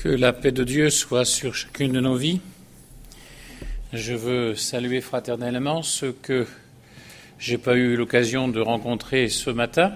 Que la paix de Dieu soit sur chacune de nos vies. Je veux saluer fraternellement ceux que j'ai pas eu l'occasion de rencontrer ce matin.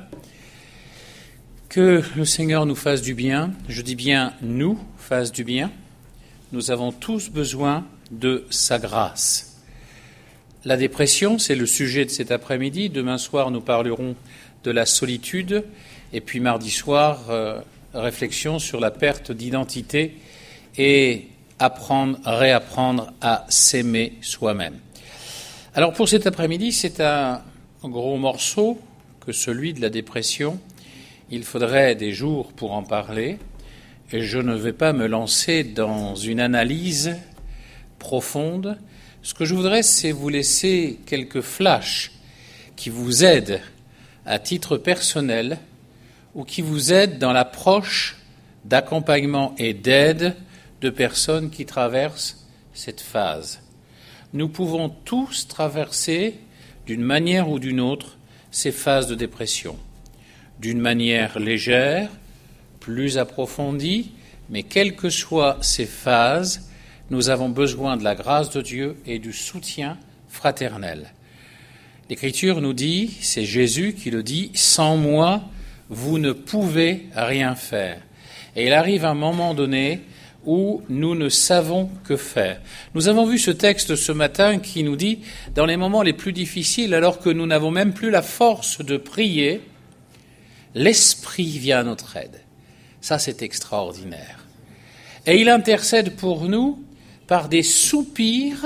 Que le Seigneur nous fasse du bien. Je dis bien nous fasse du bien. Nous avons tous besoin de sa grâce. La dépression, c'est le sujet de cet après-midi. Demain soir, nous parlerons de la solitude. Et puis mardi soir, réflexion sur la perte d'identité et réapprendre à s'aimer soi-même. Alors pour cet après-midi, c'est un gros morceau que celui de la dépression. Il faudrait des jours pour en parler et je ne vais pas me lancer dans une analyse profonde. Ce que je voudrais, c'est vous laisser quelques flashs qui vous aident à titre personnel ou qui vous aident dans l'approche d'accompagnement et d'aide de personnes qui traversent cette phase. Nous pouvons tous traverser, d'une manière ou d'une autre, ces phases de dépression. D'une manière légère, plus approfondie, mais quelles que soient ces phases, nous avons besoin de la grâce de Dieu et du soutien fraternel. L'Écriture nous dit, c'est Jésus qui le dit, « Sans moi, vous ne pouvez rien faire. » Et il arrive un moment donné où nous ne savons que faire. Nous avons vu ce texte ce matin qui nous dit, dans les moments les plus difficiles, alors que nous n'avons même plus la force de prier, l'Esprit vient à notre aide. Ça, c'est extraordinaire. Et il intercède pour nous par des soupirs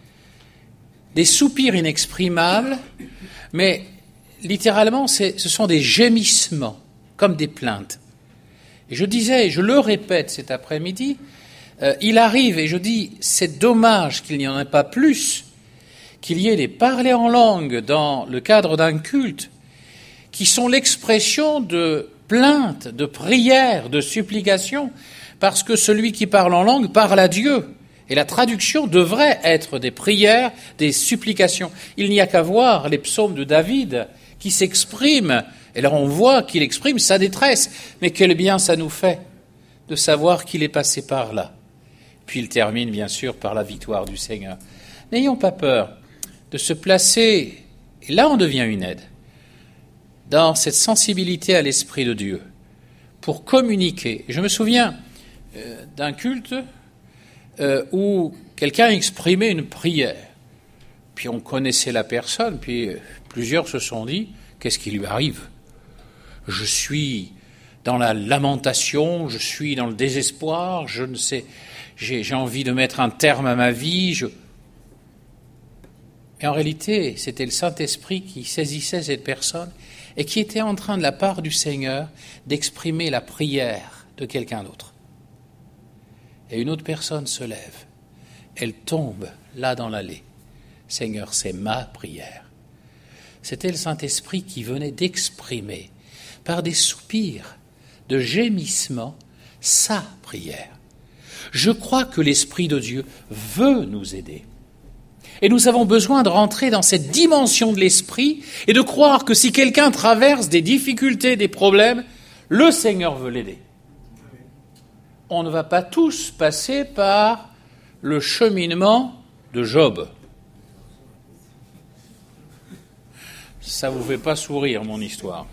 inexprimables, mais littéralement, ce sont des gémissements, comme des plaintes. Et je disais, et je le répète cet après-midi, il arrive, et je dis, c'est dommage qu'il n'y en ait pas plus, qu'il y ait des parlers en langue dans le cadre d'un culte, qui sont l'expression de plaintes, de prières, de supplications, parce que celui qui parle en langue parle à Dieu. Et la traduction devrait être des prières, des supplications. Il n'y a qu'à voir les psaumes de David qui s'expriment. Et là, on voit qu'il exprime sa détresse. Mais quel bien ça nous fait de savoir qu'il est passé par là. Puis il termine, bien sûr, par la victoire du Seigneur. N'ayons pas peur de se placer, et là on devient une aide, dans cette sensibilité à l'Esprit de Dieu, pour communiquer. Je me souviens d'un culte où quelqu'un exprimait une prière. Puis on connaissait la personne, puis plusieurs se sont dit, qu'est-ce qui lui arrive ? Je suis dans la lamentation, je suis dans le désespoir, je ne sais, j'ai envie de mettre un terme à ma vie. Et en réalité, c'était le Saint-Esprit qui saisissait cette personne et qui était en train, de la part du Seigneur, d'exprimer la prière de quelqu'un d'autre. Et une autre personne se lève, elle tombe là dans l'allée. Seigneur, c'est ma prière. C'était le Saint-Esprit qui venait d'exprimer, par des soupirs, de gémissements, sa prière. Je crois que l'Esprit de Dieu veut nous aider. Et nous avons besoin de rentrer dans cette dimension de l'Esprit et de croire que si quelqu'un traverse des difficultés, des problèmes, le Seigneur veut l'aider. On ne va pas tous passer par le cheminement de Job. Ça ne vous fait pas sourire, mon histoire.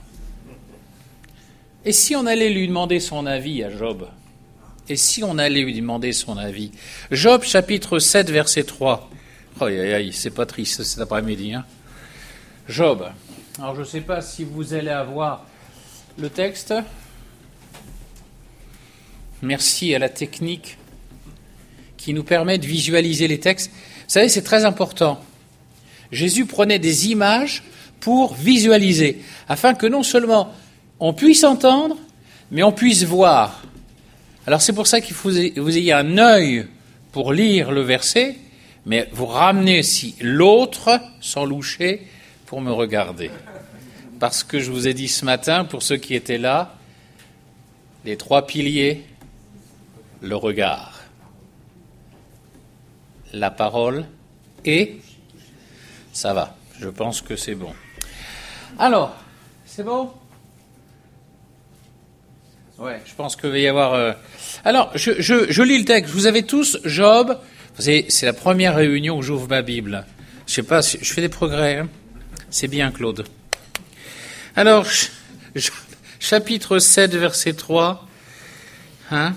Et si on allait lui demander son avis à Job ? Et si on allait lui demander son avis ? Job, chapitre 7, verset 3. Oh, c'est pas triste cet après-midi. Hein ? Job. Alors, je ne sais pas si vous allez avoir le texte. Merci à la technique qui nous permet de visualiser les textes. Vous savez, c'est très important. Jésus prenait des images pour visualiser, afin que non seulement on puisse entendre, mais on puisse voir. Alors c'est pour ça qu'il faut que vous ayez un œil pour lire le verset, mais vous ramenez aussi l'autre, sans loucher, pour me regarder. Parce que je vous ai dit ce matin, pour ceux qui étaient là, les 3 piliers, le regard, la parole et ça va. Je pense que c'est bon. Alors, c'est bon ? Ouais, je pense qu'il va y avoir Alors, je lis le texte. Vous avez tous Job. C'est la première réunion où j'ouvre ma Bible. Je sais pas, je fais des progrès. Hein. C'est bien, Claude. Alors, chapitre 7, verset 3. Hein?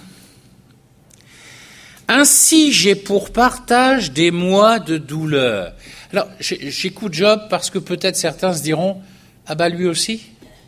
Ainsi j'ai pour partage des mois de douleur. Alors, j'écoute Job parce que peut-être certains se diront, ah bah lui aussi.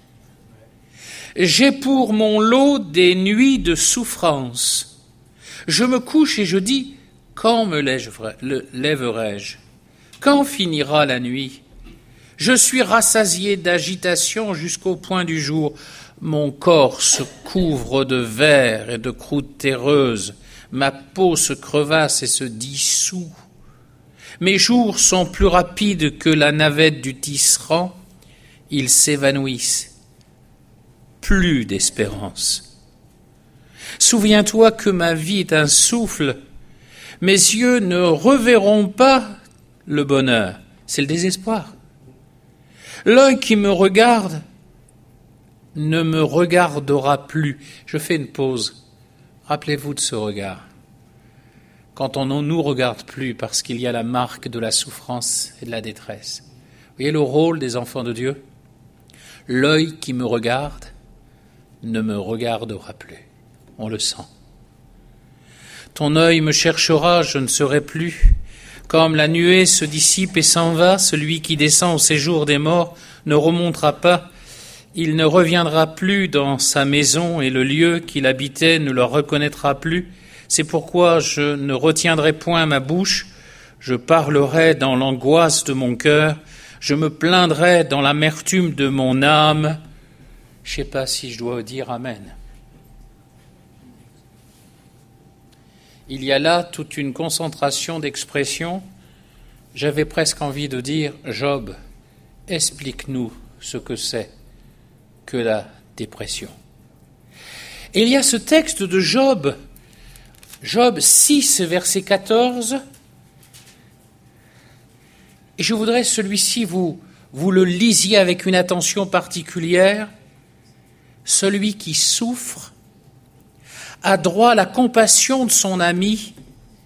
J'ai pour mon lot des nuits de souffrance. Je me couche et je dis, quand me lèverai-je? Quand finira la nuit? Je suis rassasié d'agitation jusqu'au point du jour. Mon corps se couvre de vers et de croûtes terreuses. Ma peau se crevasse et se dissout. Mes jours sont plus rapides que la navette du tisserand. Ils s'évanouissent. Plus d'espérance. Souviens-toi que ma vie est un souffle. Mes yeux ne reverront pas le bonheur. C'est le désespoir. L'œil qui me regarde ne me regardera plus. Je fais une pause. Rappelez-vous de ce regard. Quand on ne nous regarde plus parce qu'il y a la marque de la souffrance et de la détresse. Vous voyez le rôle des enfants de Dieu? L'œil qui me regarde ne me regardera plus. On le sent. Ton œil me cherchera, je ne serai plus. Comme la nuée se dissipe et s'en va, celui qui descend au séjour des morts ne remontera pas. Il ne reviendra plus dans sa maison et le lieu qu'il habitait ne le reconnaîtra plus. C'est pourquoi je ne retiendrai point ma bouche. Je parlerai dans l'angoisse de mon cœur. Je me plaindrai dans l'amertume de mon âme. Je ne sais pas si je dois dire Amen. Il y a là toute une concentration d'expressions. J'avais presque envie de dire, Job, explique-nous ce que c'est que la dépression. Et il y a ce texte de Job, Job 6, verset 14, et je voudrais celui-ci, vous le lisiez avec une attention particulière. Celui qui souffre a droit à la compassion de son ami,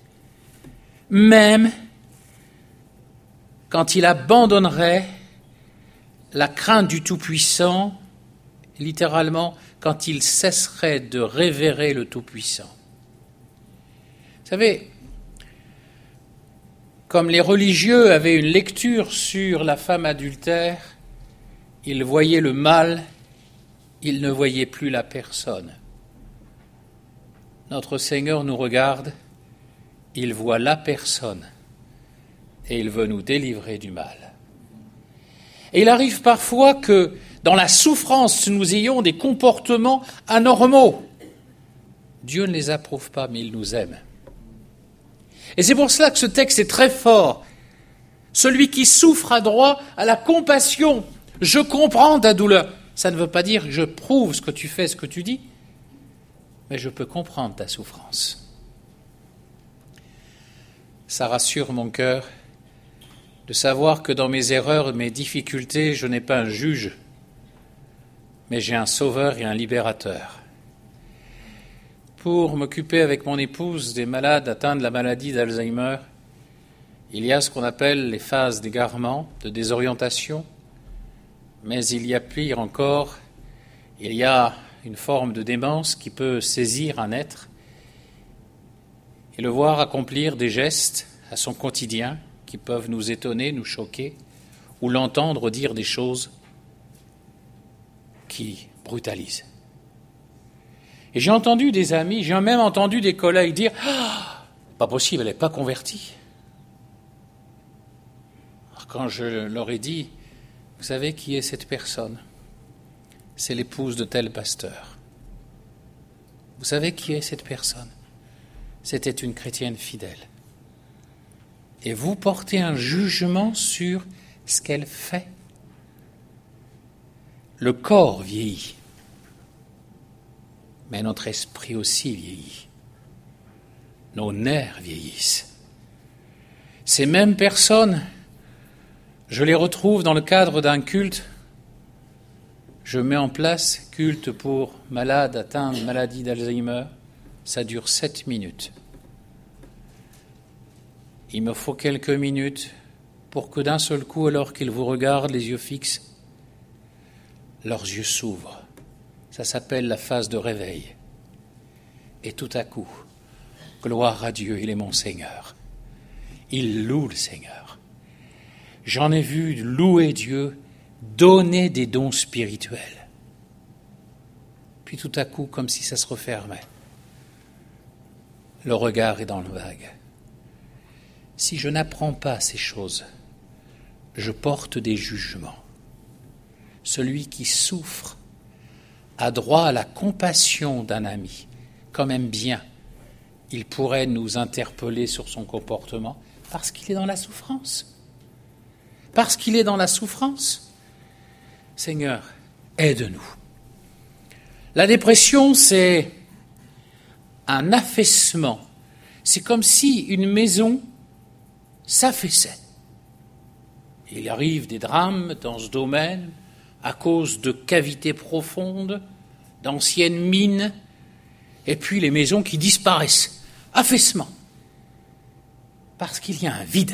même quand il abandonnerait la crainte du Tout-Puissant, littéralement, quand il cesserait de révérer le Tout-Puissant. Vous savez, comme les religieux avaient une lecture sur la femme adultère, ils voyaient le mal, ils ne voyaient plus la personne. Notre Seigneur nous regarde, il voit la personne et il veut nous délivrer du mal. Et il arrive parfois que dans la souffrance, nous ayons des comportements anormaux. Dieu ne les approuve pas, mais il nous aime. Et c'est pour cela que ce texte est très fort. Celui qui souffre a droit à la compassion. Je comprends ta douleur. Ça ne veut pas dire que je prouve ce que tu fais, ce que tu dis, mais je peux comprendre ta souffrance. Ça rassure mon cœur de savoir que dans mes erreurs, mes difficultés, je n'ai pas un juge, mais j'ai un sauveur et un libérateur. Pour m'occuper avec mon épouse des malades atteints de la maladie d'Alzheimer, il y a ce qu'on appelle les phases d'égarement, de désorientation, mais il y a pire encore, il y a une forme de démence qui peut saisir un être et le voir accomplir des gestes à son quotidien qui peuvent nous étonner, nous choquer, ou l'entendre dire des choses qui brutalisent. Et j'ai entendu des amis, j'ai même entendu des collègues dire « Ah, pas possible, elle n'est pas convertie ». Alors quand je leur ai dit « Vous savez qui est cette personne ? C'est l'épouse de tel pasteur. Vous savez qui est cette personne ? C'était une chrétienne fidèle. Et vous portez un jugement sur ce qu'elle fait. Le corps vieillit, mais notre esprit aussi vieillit. Nos nerfs vieillissent. Ces mêmes personnes, je les retrouve dans le cadre d'un culte. Je mets en place culte pour malades atteints de maladie d'Alzheimer. ça dure 7 minutes. Il me faut quelques minutes pour que d'un seul coup, alors qu'ils vous regardent, les yeux fixes, leurs yeux s'ouvrent. Ça s'appelle la phase de réveil. Et tout à coup, gloire à Dieu, il est mon Seigneur. Il loue le Seigneur. J'en ai vu louer Dieu, donner des dons spirituels. Puis tout à coup, comme si ça se refermait, le regard est dans le vague. Si je n'apprends pas ces choses, je porte des jugements. Celui qui souffre a droit à la compassion d'un ami, quand même bien. Il pourrait nous interpeller sur son comportement parce qu'il est dans la souffrance. Parce qu'il est dans la souffrance. Seigneur, aide-nous. La dépression, c'est un affaissement. C'est comme si une maison s'affaissait. Il arrive des drames dans ce domaine à cause de cavités profondes, d'anciennes mines, et puis les maisons qui disparaissent. Affaissement. Parce qu'il y a un vide.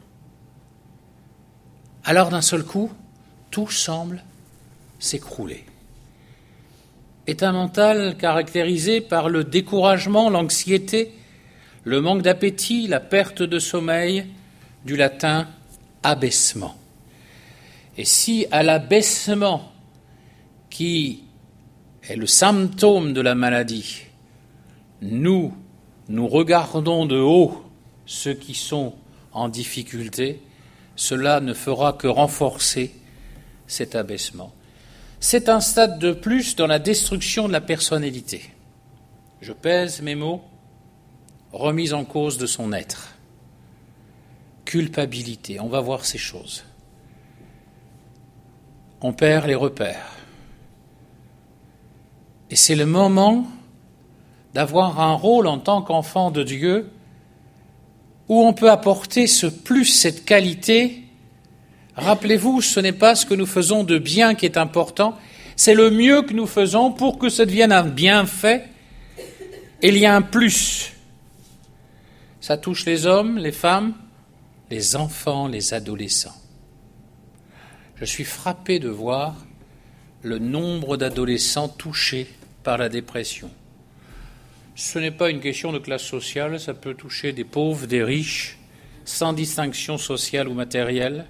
Alors d'un seul coup, tout semble s'écrouler. État mental caractérisé par le découragement, l'anxiété, le manque d'appétit, la perte de sommeil, du latin abaissement. Et si à l'abaissement, qui est le symptôme de la maladie, nous regardons de haut ceux qui sont en difficulté, cela ne fera que renforcer cet abaissement. C'est un stade de plus dans la destruction de la personnalité. Je pèse mes mots, remise en cause de son être. Culpabilité, on va voir ces choses. On perd les repères. Et c'est le moment d'avoir un rôle en tant qu'enfant de Dieu où on peut apporter ce plus, cette qualité. Rappelez-vous, ce n'est pas ce que nous faisons de bien qui est important, c'est le mieux que nous faisons pour que ça devienne un bienfait. Et il y a un plus. Ça touche les hommes, les femmes, les enfants, les adolescents. Je suis frappé de voir le nombre d'adolescents touchés par la dépression. Ce n'est pas une question de classe sociale, ça peut toucher des pauvres, des riches, sans distinction sociale ou matérielle.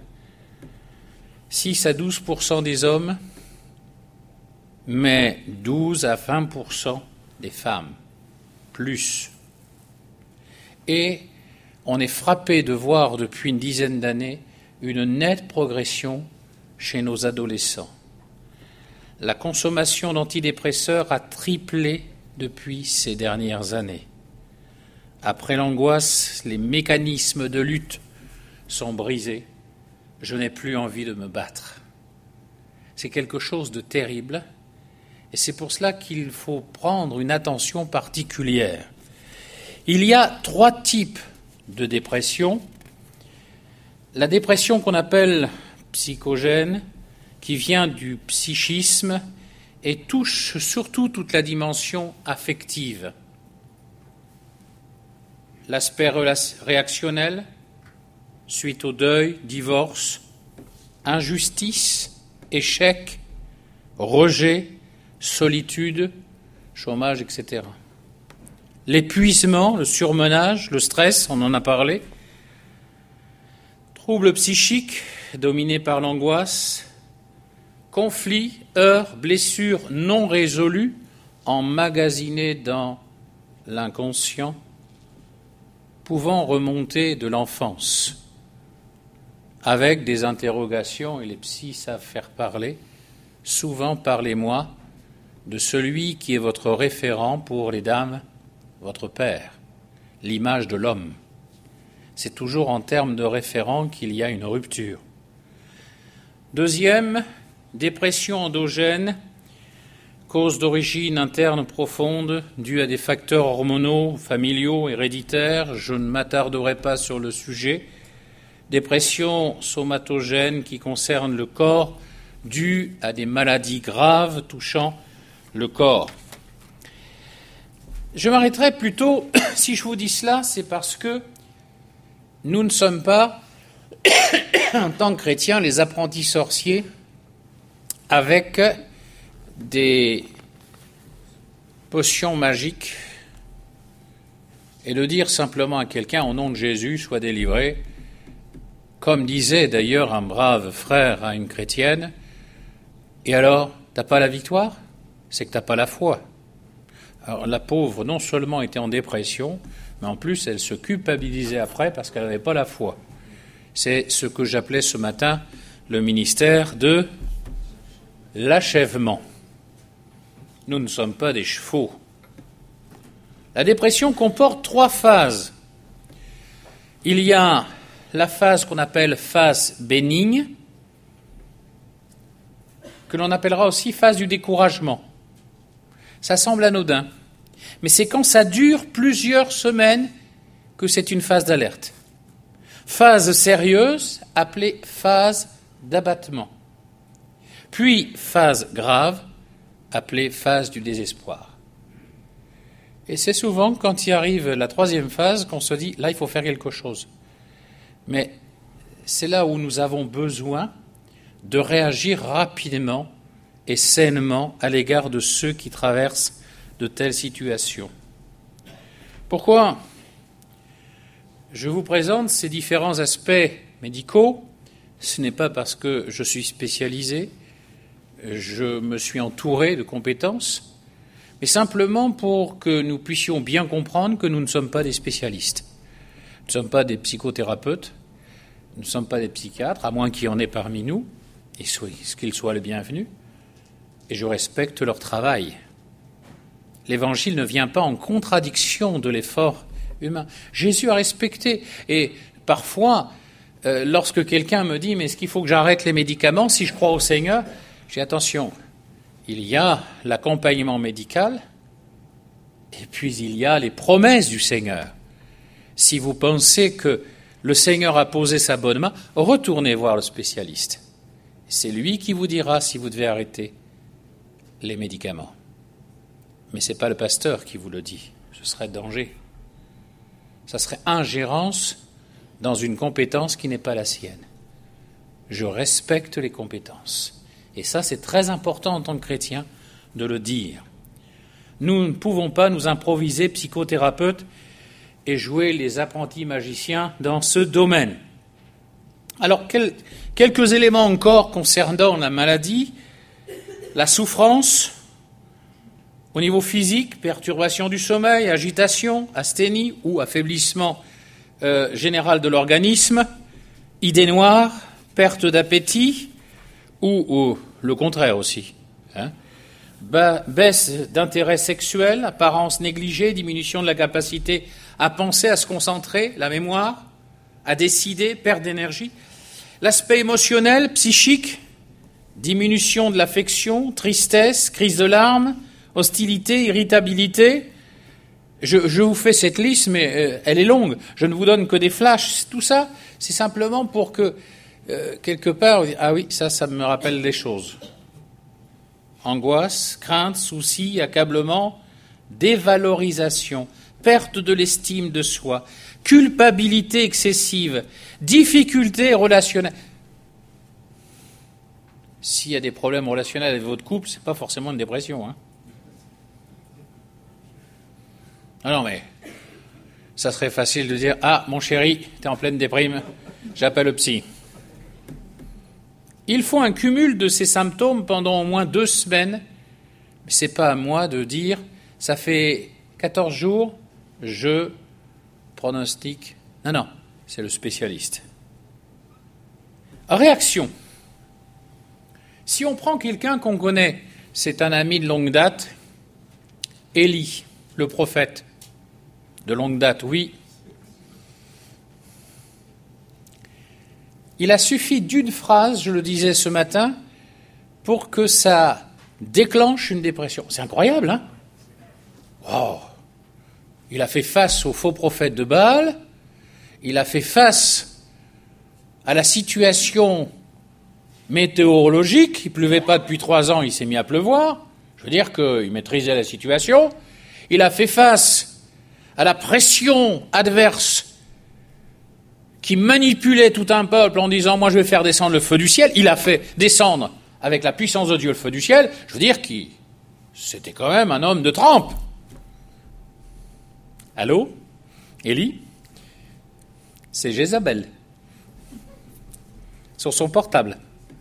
6 à 12% des hommes, mais 12 à 20% des femmes, plus. Et on est frappé de voir depuis une dizaine d'années une nette progression chez nos adolescents. La consommation d'antidépresseurs a triplé depuis ces dernières années. Après l'angoisse, les mécanismes de lutte sont brisés. Je n'ai plus envie de me battre. C'est quelque chose de terrible et c'est pour cela qu'il faut prendre une attention particulière. Il y a 3 types de dépression. La dépression qu'on appelle psychogène, qui vient du psychisme et touche surtout toute la dimension affective. L'aspect réactionnel, suite au deuil, divorce, injustice, échec, rejet, solitude, chômage, etc. L'épuisement, le surmenage, le stress, on en a parlé. Troubles psychiques dominés par l'angoisse, conflits, heurts, blessures non résolues, emmagasinées dans l'inconscient, pouvant remonter de l'enfance, avec des interrogations, et les psys savent faire parler. Souvent, parlez-moi de celui qui est votre référent pour les dames, votre père, l'image de l'homme. C'est toujours en termes de référent qu'il y a une rupture. Deuxième, dépression endogène, cause d'origine interne profonde, due à des facteurs hormonaux, familiaux, héréditaires. Je ne m'attarderai pas sur le sujet. Dépression somatogène qui concerne le corps, due à des maladies graves touchant le corps. Je m'arrêterai plutôt, si je vous dis cela, c'est parce que nous ne sommes pas, en tant que chrétiens, les apprentis sorciers avec des potions magiques et de dire simplement à quelqu'un, au nom de Jésus, sois délivré, comme disait d'ailleurs un brave frère à une chrétienne, et alors, t'as pas la victoire? C'est que t'as pas la foi. Alors la pauvre, non seulement était en dépression, mais en plus elle se culpabilisait après parce qu'elle n'avait pas la foi. C'est ce que j'appelais ce matin le ministère de l'achèvement. Nous ne sommes pas des chevaux. La dépression comporte 3 phases. Il y a la phase qu'on appelle phase bénigne, que l'on appellera aussi phase du découragement. Ça semble anodin, mais c'est quand ça dure plusieurs semaines que c'est une phase d'alerte. Phase sérieuse, appelée phase d'abattement. Puis phase grave, appelée phase du désespoir. Et c'est souvent quand y arrive la 3e phase qu'on se dit, là il faut faire quelque chose. Mais c'est là où nous avons besoin de réagir rapidement et sainement à l'égard de ceux qui traversent de telles situations. Pourquoi je vous présente ces différents aspects médicaux? Ce n'est pas parce que je suis spécialisé, je me suis entouré de compétences, mais simplement pour que nous puissions bien comprendre que nous ne sommes pas des spécialistes. Nous ne sommes pas des psychothérapeutes, nous ne sommes pas des psychiatres, à moins qu'il y en ait parmi nous, et qu'ils soient les bienvenus, et je respecte leur travail. L'Évangile ne vient pas en contradiction de l'effort humain. Jésus a respecté, et parfois, lorsque quelqu'un me dit « mais est-ce qu'il faut que j'arrête les médicaments si je crois au Seigneur ?» Je dis « attention, il y a l'accompagnement médical, et puis il y a les promesses du Seigneur. Si vous pensez que le Seigneur a posé sa bonne main, retournez voir le spécialiste. C'est lui qui vous dira si vous devez arrêter les médicaments. Mais ce n'est pas le pasteur qui vous le dit. Ce serait danger. Ça serait ingérence dans une compétence qui n'est pas la sienne. Je respecte les compétences. Et ça, c'est très important en tant que chrétien de le dire. Nous ne pouvons pas nous improviser psychothérapeutes et jouer les apprentis magiciens dans ce domaine. Alors, quelques éléments encore concernant la maladie, la souffrance, au niveau physique, perturbation du sommeil, agitation, asthénie ou affaiblissement général de l'organisme, idée noire, perte d'appétit ou le contraire aussi. Baisse d'intérêt sexuel, apparence négligée, diminution de la capacité à penser, à se concentrer, la mémoire, à décider, perte d'énergie. L'aspect émotionnel, psychique, diminution de l'affection, tristesse, crise de larmes, hostilité, irritabilité. Je vous fais cette liste, mais elle est longue. Je ne vous donne que des flashs. Tout ça, c'est simplement pour que, quelque part, ah oui, ça me rappelle des choses. Angoisse, crainte, souci, accablement, dévalorisation, perte de l'estime de soi, culpabilité excessive, difficultés relationnelles. S'il y a des problèmes relationnels avec votre couple, c'est pas forcément une dépression. Non, mais ça serait facile de dire « Ah, mon chéri, t'es en pleine déprime, j'appelle le psy ». Il faut un cumul de ces symptômes pendant au moins 2 semaines. Mais ce n'est pas à moi de dire « Ça fait 14 jours, je pronostique ». Non, c'est le spécialiste. Réaction. Si on prend quelqu'un qu'on connaît, c'est un ami de longue date, Élie, le prophète, de longue date, oui. Il a suffi d'une phrase, je le disais ce matin, pour que ça déclenche une dépression. C'est incroyable, hein ? Wow. Il a fait face au faux prophète de Baal, il a fait face à la situation météorologique, il ne pleuvait pas depuis 3 ans, il s'est mis à pleuvoir, je veux dire qu'il maîtrisait la situation. il a fait face à la pression adverse qui manipulait tout un peuple en disant « moi je vais faire descendre le feu du ciel », il a fait descendre avec la puissance de Dieu le feu du ciel, je veux dire qu'il c'était quand même un homme de trempe. Allô, Élie? C'est Jézabel. Sur son portable.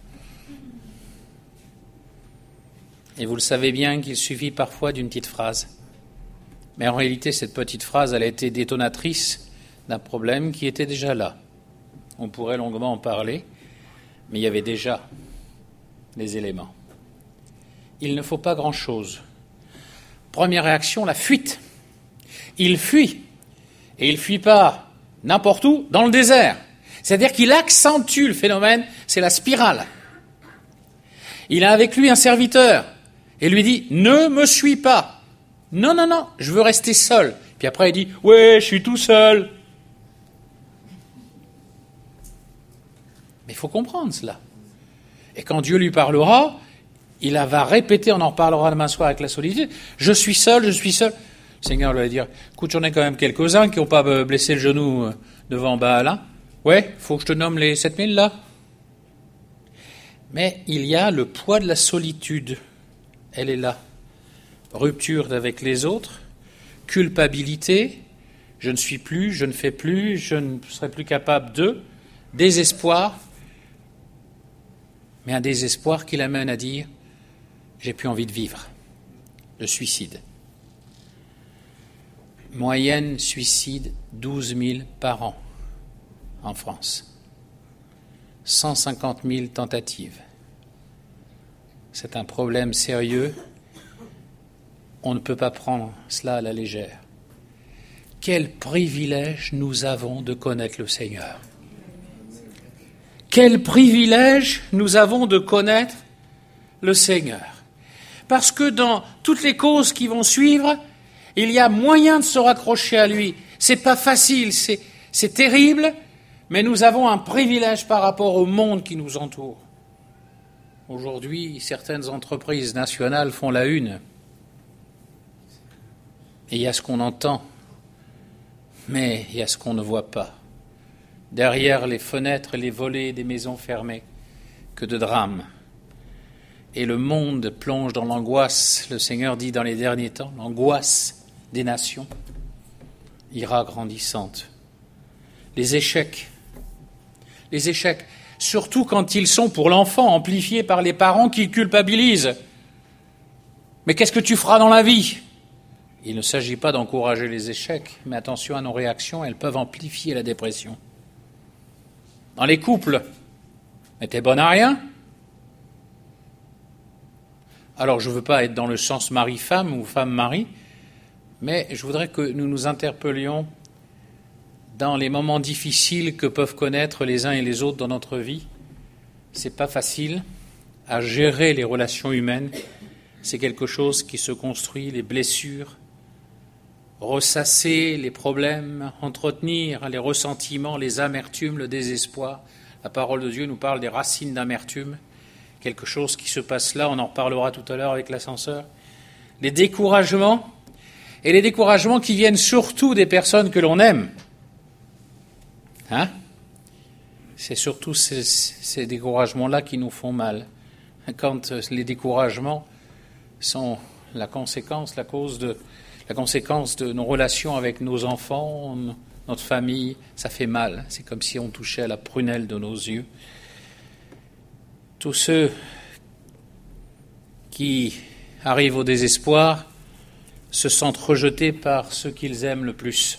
Et vous le savez bien qu'il suffit parfois d'une petite phrase. Mais en réalité, cette petite phrase, elle a été détonatrice d'un problème qui était déjà là. On pourrait longuement en parler, mais il y avait déjà les éléments. Il ne faut pas grand-chose. Première réaction, la fuite. Il fuit. Et il ne fuit pas n'importe où, dans le désert. C'est-à-dire qu'il accentue le phénomène, c'est la spirale. Il a avec lui un serviteur et lui dit « Ne me suis pas ». Non, non, non, je veux rester seul. Puis après il dit « Ouais, je suis tout seul ». Mais il faut comprendre cela. Et quand Dieu lui parlera, il va répéter, on en reparlera demain soir avec la solitude, « Je suis seul, je suis seul ». Le Seigneur lui va dire « Écoute, j'en ai quand même quelques-uns qui n'ont pas blessé le genou devant Baal. Ouais, faut que je te nomme les 7000 là ». Mais il y a le poids de la solitude. Elle est là. Rupture avec les autres, culpabilité, je ne suis plus, je ne fais plus, je ne serai plus capable de, désespoir, mais un désespoir qui l'amène à dire « j'ai plus envie de vivre », le suicide. Moyenne suicide 12 000 par an en France. 150 000 tentatives. C'est un problème sérieux. On ne peut pas prendre cela à la légère. Quel privilège nous avons de connaître le Seigneur. Quel privilège nous avons de connaître le Seigneur. Parce que dans toutes les causes qui vont suivre, il y a moyen de se raccrocher à lui. C'est pas facile, c'est terrible, mais nous avons un privilège par rapport au monde qui nous entoure. Aujourd'hui, certaines entreprises nationales font la une. Et il y a ce qu'on entend, mais il y a ce qu'on ne voit pas. Derrière les fenêtres et les volets des maisons fermées, que de drames. Et le monde plonge dans l'angoisse. Le Seigneur dit dans les derniers temps, l'angoisse des nations ira grandissante. Les échecs, surtout quand ils sont pour l'enfant, amplifiés par les parents qui culpabilisent. Mais qu'est-ce que tu feras dans la vie ? Il ne s'agit pas d'encourager les échecs, mais attention à nos réactions, elles peuvent amplifier la dépression. Dans les couples, mais t'es bonne à rien ? Alors je ne veux pas être dans le sens mari-femme ou femme-mari, mais je voudrais que nous nous interpellions dans les moments difficiles que peuvent connaître les uns et les autres dans notre vie. C'est pas facile à gérer les relations humaines. C'est quelque chose qui se construit, les blessures, ressasser les problèmes, entretenir les ressentiments, les amertumes, le désespoir. La parole de Dieu nous parle des racines d'amertume, quelque chose qui se passe là, on en reparlera tout à l'heure avec l'ascenseur. Les découragements, et les découragements qui viennent surtout des personnes que l'on aime. C'est surtout ces découragements-là qui nous font mal. Quand les découragements sont la conséquence de nos relations avec nos enfants, notre famille, ça fait mal. C'est comme si on touchait à la prunelle de nos yeux. Tous ceux qui arrivent au désespoir se sentent rejetés par ceux qu'ils aiment le plus.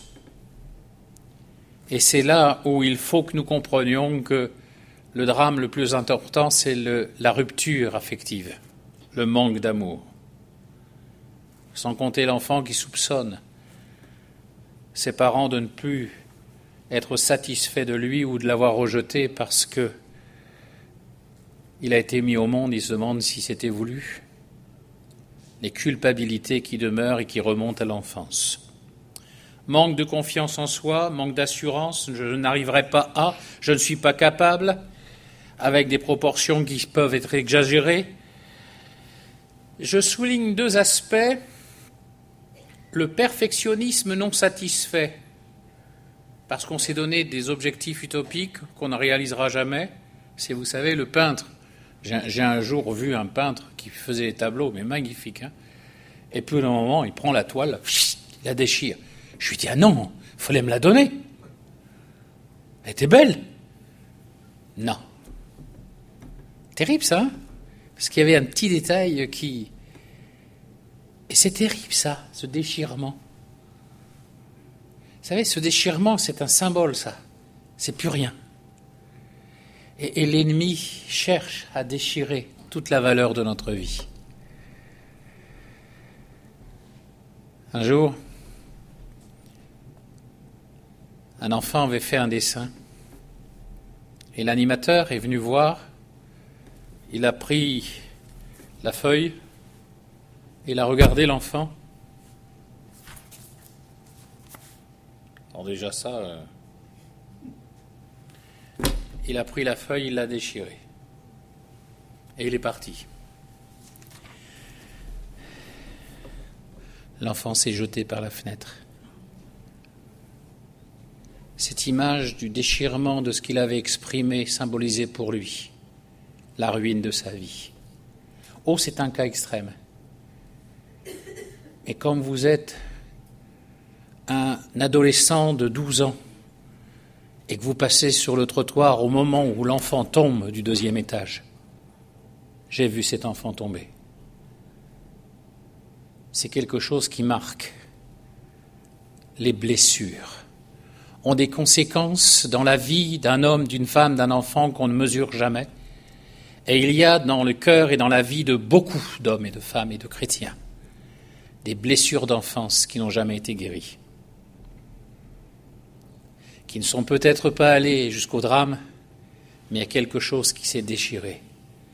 Et c'est là où il faut que nous comprenions que le drame le plus important, c'est la rupture affective, le manque d'amour. Sans compter l'enfant qui soupçonne ses parents de ne plus être satisfaits de lui ou de l'avoir rejeté parce que il a été mis au monde, il se demande si c'était voulu. Les culpabilités qui demeurent et qui remontent à l'enfance. Manque de confiance en soi, manque d'assurance, je n'arriverai pas à, je ne suis pas capable, avec des proportions qui peuvent être exagérées. Je souligne deux aspects le perfectionnisme non satisfait, parce qu'on s'est donné des objectifs utopiques qu'on ne réalisera jamais, c'est, vous savez, le peintre. J'ai un jour vu un peintre qui faisait des tableaux, mais magnifiques, hein, et puis au moment, il prend la toile, il la déchire. Je lui dis, ah non, il fallait me la donner. Elle était belle. Non. Terrible ça, hein, parce qu'il y avait un petit détail qui... Et c'est terrible ça, ce déchirement. Vous savez, ce déchirement, c'est un symbole, ça. C'est plus rien. Et l'ennemi cherche à déchirer toute la valeur de notre vie. Un jour, un enfant avait fait un dessin. Et l'animateur est venu voir. Il a pris la feuille. Il a regardé l'enfant. Alors déjà ça... Il a pris la feuille, il l'a déchirée. Et il est parti. L'enfant s'est jeté par la fenêtre. Cette image du déchirement de ce qu'il avait exprimé symbolisait pour lui la ruine de sa vie. Oh, c'est un cas extrême. Mais comme vous êtes un adolescent de 12 ans, et que vous passez sur le trottoir au moment où l'enfant tombe du 2e étage. J'ai vu cet enfant tomber. C'est quelque chose qui marque. Les blessures ont des conséquences dans la vie d'un homme, d'une femme, d'un enfant qu'on ne mesure jamais. Et il y a dans le cœur et dans la vie de beaucoup d'hommes et de femmes et de chrétiens des blessures d'enfance qui n'ont jamais été guéries, qui ne sont peut-être pas allés jusqu'au drame, mais il y a quelque chose qui s'est déchiré.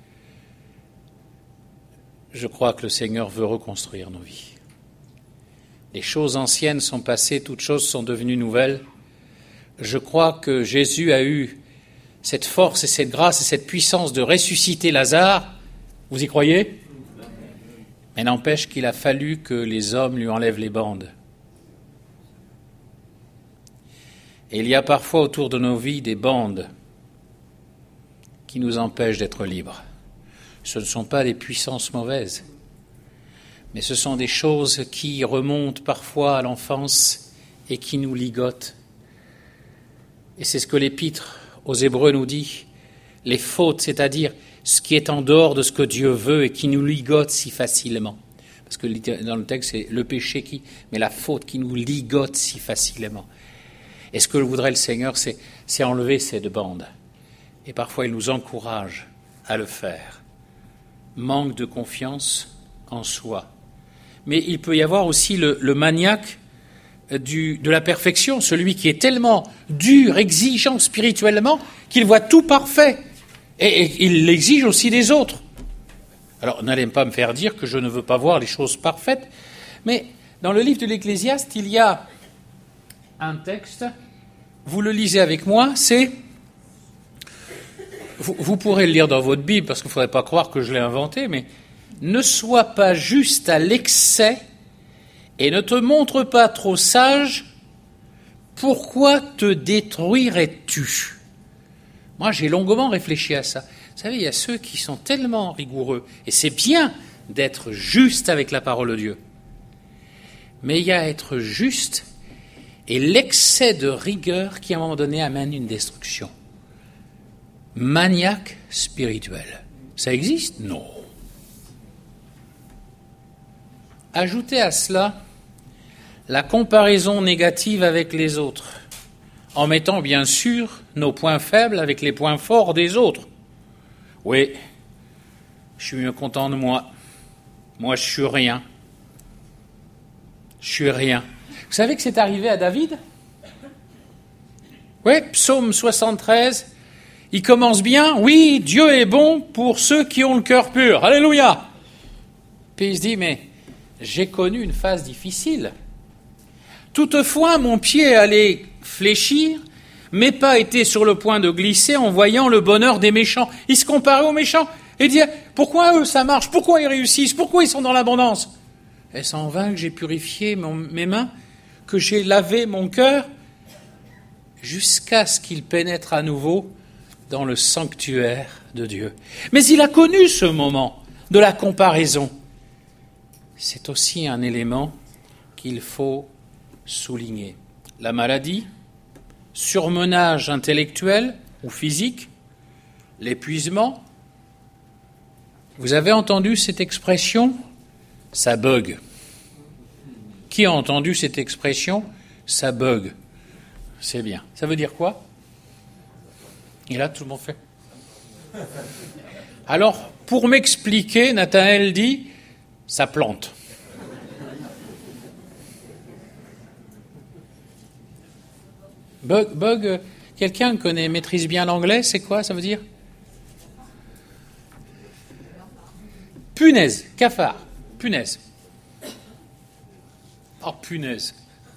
Je crois que le Seigneur veut reconstruire nos vies. Les choses anciennes sont passées, toutes choses sont devenues nouvelles. Je crois que Jésus a eu cette force et cette grâce et cette puissance de ressusciter Lazare. Vous y croyez ? Mais n'empêche qu'il a fallu que les hommes lui enlèvent les bandes. Et il y a parfois autour de nos vies des bandes qui nous empêchent d'être libres. Ce ne sont pas des puissances mauvaises, mais ce sont des choses qui remontent parfois à l'enfance et qui nous ligotent. Et c'est ce que l'Épître aux Hébreux nous dit, les fautes, c'est-à-dire ce qui est en dehors de ce que Dieu veut et qui nous ligote si facilement. Parce que dans le texte, c'est le péché mais la faute qui nous ligote si facilement. Et ce que voudrait le Seigneur, c'est enlever cette bande. Et parfois, il nous encourage à le faire. Manque de confiance en soi. Mais il peut y avoir aussi le maniaque de la perfection, celui qui est tellement dur, exigeant spirituellement, qu'il voit tout parfait. Et il l'exige aussi des autres. Alors, n'allez pas me faire dire que je ne veux pas voir les choses parfaites, mais dans le livre de l'Ecclésiaste, il y a un texte, vous le lisez avec moi, c'est... Vous pourrez le lire dans votre Bible, parce qu'il ne faudrait pas croire que je l'ai inventé, mais « Ne sois pas juste à l'excès et ne te montre pas trop sage, pourquoi te détruirais-tu » Moi, j'ai longuement réfléchi à ça. Vous savez, il y a ceux qui sont tellement rigoureux, et c'est bien d'être juste avec la parole de Dieu. Mais il y a être juste et l'excès de rigueur qui, à un moment donné, amène une destruction. Maniaque spirituel. Ça existe ? Non. Ajoutez à cela la comparaison négative avec les autres, en mettant bien sûr nos points faibles avec les points forts des autres. Oui, je suis mieux content de moi. Moi, je suis rien. Je suis rien. Vous savez que c'est arrivé à David ? Oui, psaume 73, il commence bien. Oui, Dieu est bon pour ceux qui ont le cœur pur. Alléluia ! Puis il se dit, mais j'ai connu une phase difficile. Toutefois, mon pied allait fléchir, mes pas étaient sur le point de glisser en voyant le bonheur des méchants. Il se comparait aux méchants et disait, pourquoi eux ça marche ? Pourquoi ils réussissent ? Pourquoi ils sont dans l'abondance ? Est-ce en vain que j'ai purifié mes mains, que j'ai lavé mon cœur, jusqu'à ce qu'il pénètre à nouveau dans le sanctuaire de Dieu. Mais il a connu ce moment de la comparaison. C'est aussi un élément qu'il faut souligner. La maladie, surmenage intellectuel ou physique, l'épuisement. Vous avez entendu cette expression ? Ça bug. Qui a entendu cette expression ? Ça bug. C'est bien. Ça veut dire quoi ? Et là, tout le monde fait. Alors, pour m'expliquer, Nathanaël dit, ça plante. Bug, quelqu'un maîtrise bien l'anglais, c'est quoi, ça veut dire ? Punaise, cafard, punaise. Oh, punaise.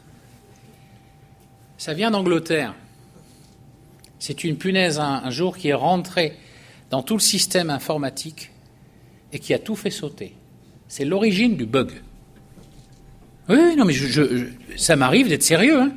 Ça vient d'Angleterre. C'est une punaise un jour qui est rentrée dans tout le système informatique et qui a tout fait sauter. C'est l'origine du bug. Oui, non, mais ça m'arrive d'être sérieux, hein.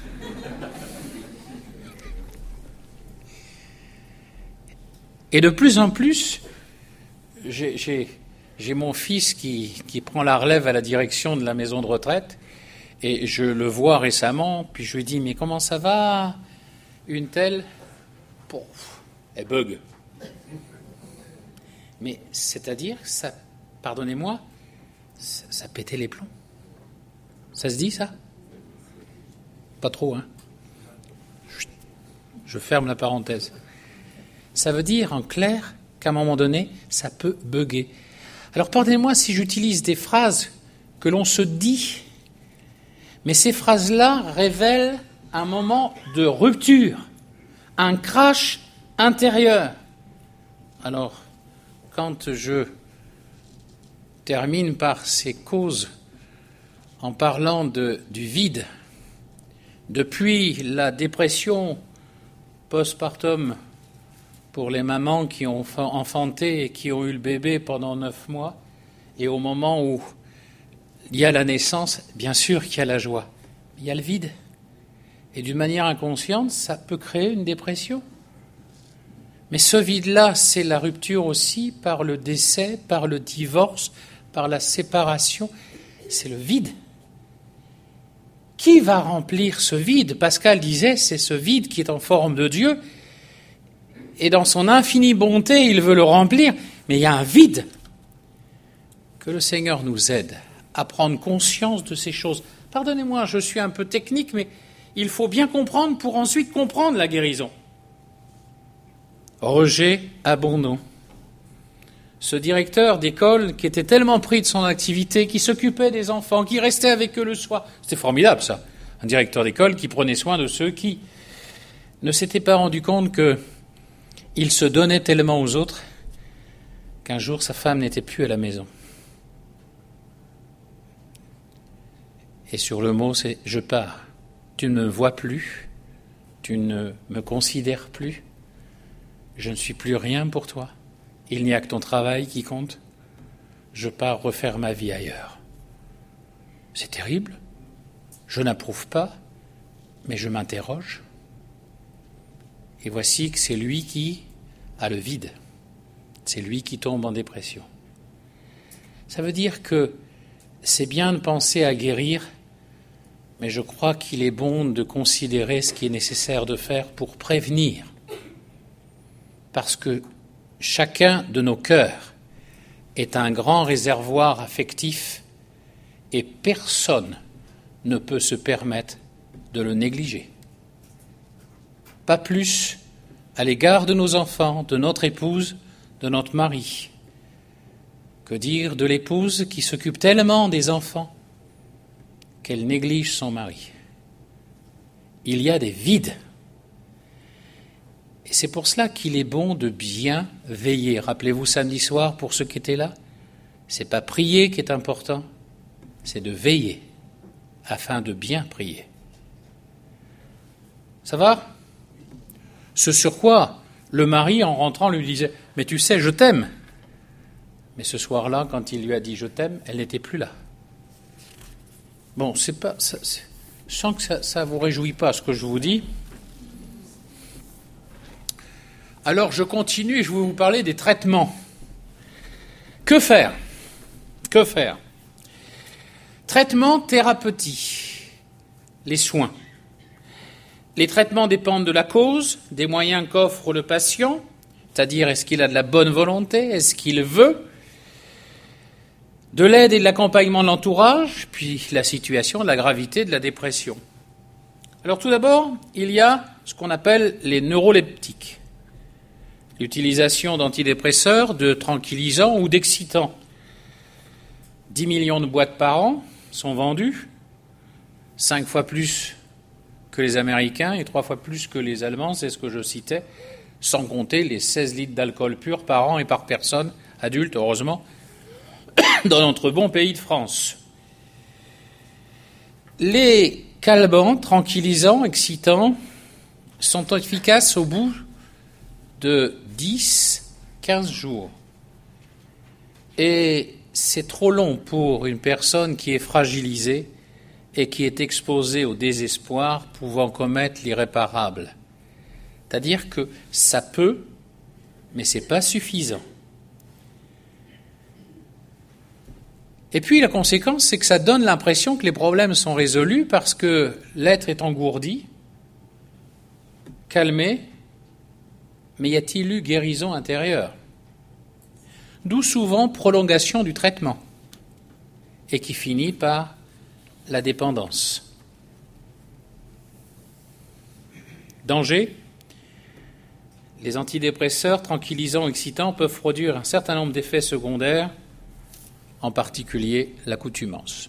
Et de plus en plus, j'ai mon fils qui prend la relève à la direction de la maison de retraite, et je le vois récemment, puis je lui dis, mais comment ça va, une telle ? Elle bug. Mais c'est-à-dire, ça, pardonnez-moi, ça pétait les plombs. Ça se dit, ça ? Pas trop, hein ? Je ferme la parenthèse. Ça veut dire, en clair, qu'à un moment donné, ça peut bugger. Alors, pardonnez-moi si j'utilise des phrases que l'on se dit, mais ces phrases-là révèlent un moment de rupture, un crash intérieur. Alors, quand je termine par ces causes en parlant du vide, depuis la dépression postpartum pour les mamans qui ont enfanté et qui ont eu le bébé pendant 9 mois, et au moment où il y a la naissance, bien sûr qu'il y a la joie, il y a le vide. Et d'une manière inconsciente, ça peut créer une dépression. Mais ce vide-là, c'est la rupture aussi par le décès, par le divorce, par la séparation. C'est le vide. Qui va remplir ce vide ? Pascal disait, c'est ce vide qui est en forme de Dieu. Et dans son infinie bonté, il veut le remplir. Mais il y a un vide. Que le Seigneur nous aide à prendre conscience de ces choses. Pardonnez-moi, je suis un peu technique, mais il faut bien comprendre pour ensuite comprendre la guérison. Rejet, abandon. Ce directeur d'école qui était tellement pris de son activité, qui s'occupait des enfants, qui restait avec eux le soir. C'était formidable, ça. Un directeur d'école qui prenait soin de ceux qui ne s'étaient pas rendus compte qu'il se donnait tellement aux autres qu'un jour sa femme n'était plus à la maison. Et sur le mot, c'est « je pars ». Tu ne me vois plus, tu ne me considères plus, je ne suis plus rien pour toi, il n'y a que ton travail qui compte, je pars refaire ma vie ailleurs. C'est terrible, je n'approuve pas, mais je m'interroge. Et voici que c'est lui qui a le vide, c'est lui qui tombe en dépression. Ça veut dire que c'est bien de penser à guérir, mais je crois qu'il est bon de considérer ce qui est nécessaire de faire pour prévenir. Parce que chacun de nos cœurs est un grand réservoir affectif et personne ne peut se permettre de le négliger. Pas plus à l'égard de nos enfants, de notre épouse, de notre mari. Que dire de l'épouse qui s'occupe tellement des enfants qu'elle néglige son mari. Il y a des vides. Et c'est pour cela qu'il est bon de bien veiller. Rappelez-vous samedi soir, pour ceux qui étaient là, c'est pas prier qui est important, c'est de veiller, afin de bien prier. Ça va ? Ce sur quoi le mari, en rentrant, lui disait « Mais tu sais, je t'aime ». Mais ce soir-là, quand il lui a dit « Je t'aime », elle n'était plus là. Bon, je sens que ça vous réjouit pas ce que je vous dis. Alors je continue et je vais vous parler des traitements. Que faire ? Que faire ? Traitement thérapeutique, les soins. Les traitements dépendent de la cause, des moyens qu'offre le patient, c'est-à-dire est-ce qu'il a de la bonne volonté, est-ce qu'il veut, de l'aide et de l'accompagnement de l'entourage, puis la situation, la gravité de la dépression. Alors tout d'abord, il y a ce qu'on appelle les neuroleptiques. L'utilisation d'antidépresseurs, de tranquillisants ou d'excitants. 10 millions de boîtes par an sont vendues, 5 fois plus que les Américains et 3 fois plus que les Allemands, c'est ce que je citais, sans compter les 16 litres d'alcool pur par an et par personne, adulte, heureusement, dans notre bon pays de France. Les calmants, tranquillisants, excitants sont efficaces au bout de 10-15 jours. Et c'est trop long pour une personne qui est fragilisée et qui est exposée au désespoir, pouvant commettre l'irréparable. C'est-à-dire que ça peut, mais ce n'est pas suffisant. Et puis la conséquence, c'est que ça donne l'impression que les problèmes sont résolus parce que l'être est engourdi, calmé, mais y a-t-il eu guérison intérieure ? D'où souvent prolongation du traitement, et qui finit par la dépendance. Danger : les antidépresseurs, tranquillisants, excitants peuvent produire un certain nombre d'effets secondaires, en particulier l'accoutumance.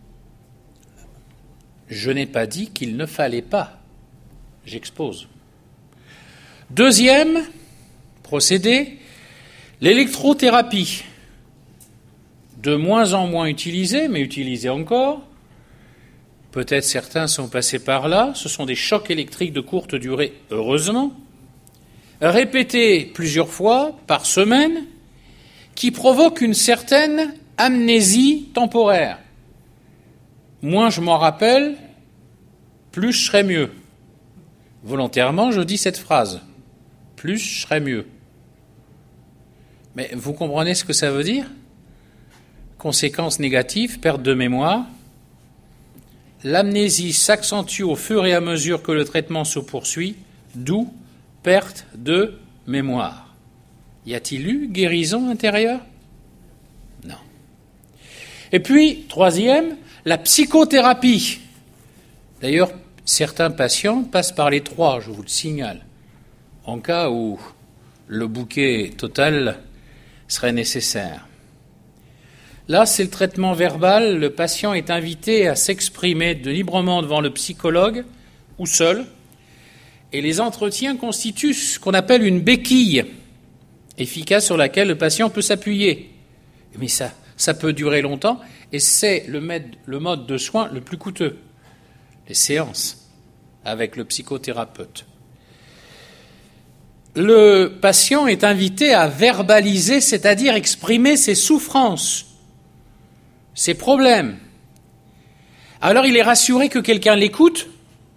Je n'ai pas dit qu'il ne fallait pas. J'expose. Deuxième procédé, l'électrothérapie. De moins en moins utilisée, mais utilisée encore. Peut-être certains sont passés par là. Ce sont des chocs électriques de courte durée, heureusement, répétés plusieurs fois par semaine, qui provoquent une certaine amnésie temporaire. Moins je m'en rappelle, plus je serai mieux. Volontairement, je dis cette phrase. Plus je serai mieux. Mais vous comprenez ce que ça veut dire ? Conséquences négatives, perte de mémoire. L'amnésie s'accentue au fur et à mesure que le traitement se poursuit, d'où perte de mémoire. Y a-t-il eu guérison intérieure ? Non. Et puis, troisième, la psychothérapie. D'ailleurs, certains patients passent par les trois, je vous le signale, en cas où le bouquet total serait nécessaire. Là, c'est le traitement verbal. Le patient est invité à s'exprimer librement devant le psychologue ou seul. Et les entretiens constituent ce qu'on appelle une béquille efficace sur laquelle le patient peut s'appuyer. Mais ça peut durer longtemps et c'est le mode de soin le plus coûteux. Les séances avec le psychothérapeute. Le patient est invité à verbaliser, c'est-à-dire exprimer ses souffrances, ses problèmes. Alors il est rassuré que quelqu'un l'écoute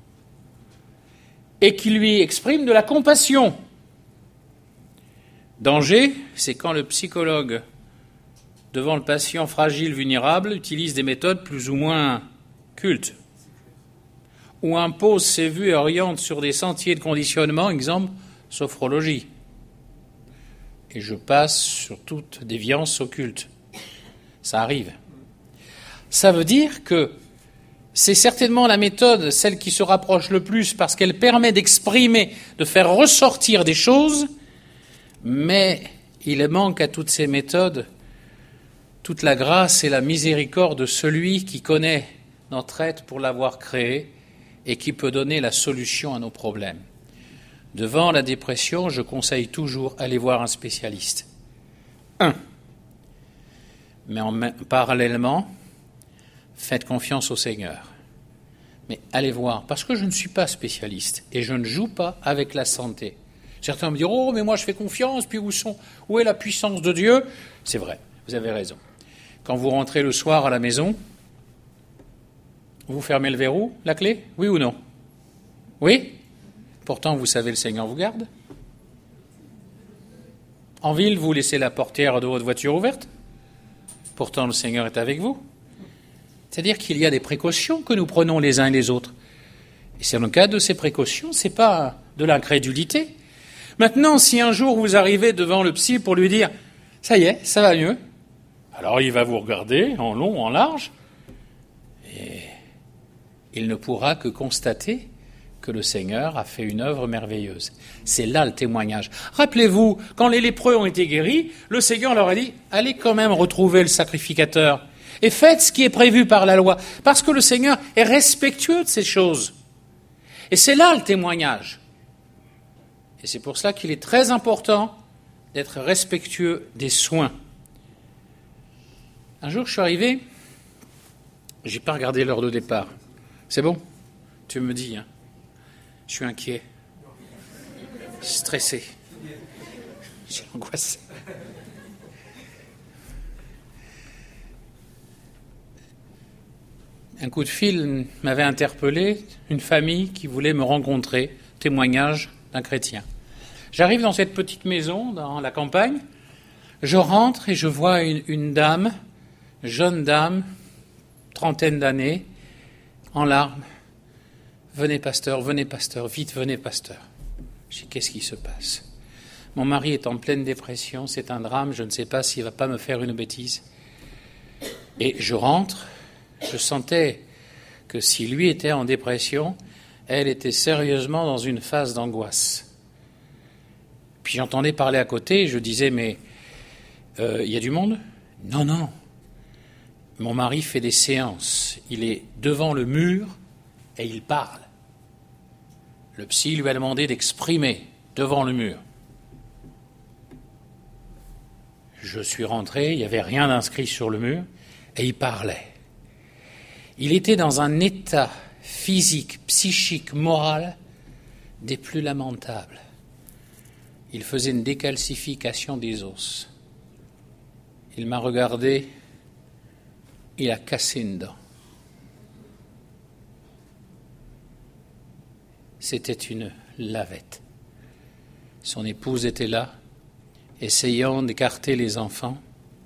et qui lui exprime de la compassion. Danger, c'est quand le psychologue, devant le patient fragile, vulnérable, utilise des méthodes plus ou moins cultes, ou impose ses vues et oriente sur des sentiers de conditionnement, exemple, sophrologie. Et je passe sur toute déviance occulte. Ça arrive. Ça veut dire que c'est certainement la méthode, celle qui se rapproche le plus, parce qu'elle permet d'exprimer, de faire ressortir des choses, mais il manque à toutes ces méthodes toute la grâce et la miséricorde de celui qui connaît notre être pour l'avoir créé et qui peut donner la solution à nos problèmes. Devant la dépression, je conseille toujours aller voir un spécialiste. Mais parallèlement, faites confiance au Seigneur. Mais allez voir, parce que je ne suis pas spécialiste et je ne joue pas avec la santé. Certains me diront, oh, mais moi je fais confiance, puis où est la puissance de Dieu ? C'est vrai, vous avez raison. Quand vous rentrez le soir à la maison, Vous fermez le verrou, la clé? Oui ou non? Oui? Pourtant, vous savez, le Seigneur vous garde. En ville, vous laissez la portière de votre voiture ouverte. Pourtant, le Seigneur est avec vous. C'est-à-dire qu'il y a des précautions que nous prenons les uns et les autres. Et c'est dans le cadre de ces précautions, ce n'est pas de l'incrédulité. Maintenant, si un jour vous arrivez devant le psy pour lui dire « ça y est, ça va mieux », alors il va vous regarder en long, en large, et il ne pourra que constater que le Seigneur a fait une œuvre merveilleuse. C'est là le témoignage. Rappelez-vous, quand les lépreux ont été guéris, le Seigneur leur a dit « allez quand même retrouver le sacrificateur et faites ce qui est prévu par la loi », parce que le Seigneur est respectueux de ces choses. Et c'est là le témoignage. Et c'est pour cela qu'il est très important d'être respectueux des soins. Un jour, je suis arrivé, j'ai pas regardé l'heure de départ. C'est bon? Tu me dis, hein? Je suis inquiet, stressé, j'ai angoissé. Un coup de fil m'avait interpellé, une famille qui voulait me rencontrer, témoignage d'un chrétien. J'arrive dans cette petite maison, dans la campagne, je rentre et je vois une dame, jeune dame, trentaine d'années, en larmes. Venez pasteur, vite venez pasteur. Je dis, qu'est-ce qui se passe? Mon mari est en pleine dépression, c'est un drame, je ne sais pas s'il ne va pas me faire une bêtise. Et je rentre, je sentais que si lui était en dépression, elle était sérieusement dans une phase d'angoisse. Puis j'entendais parler à côté, je disais, mais il y a du monde? Non. Mon mari fait des séances, il est devant le mur et il parle. Le psy lui a demandé d'exprimer devant le mur. Je suis rentré, il n'y avait rien d'inscrit sur le mur, et il parlait. Il était dans un état physique, psychique, moral des plus lamentables. Il faisait une décalcification des os. Il m'a regardé, il a cassé une dent. C'était une lavette. Son épouse était là, essayant d'écarter les enfants.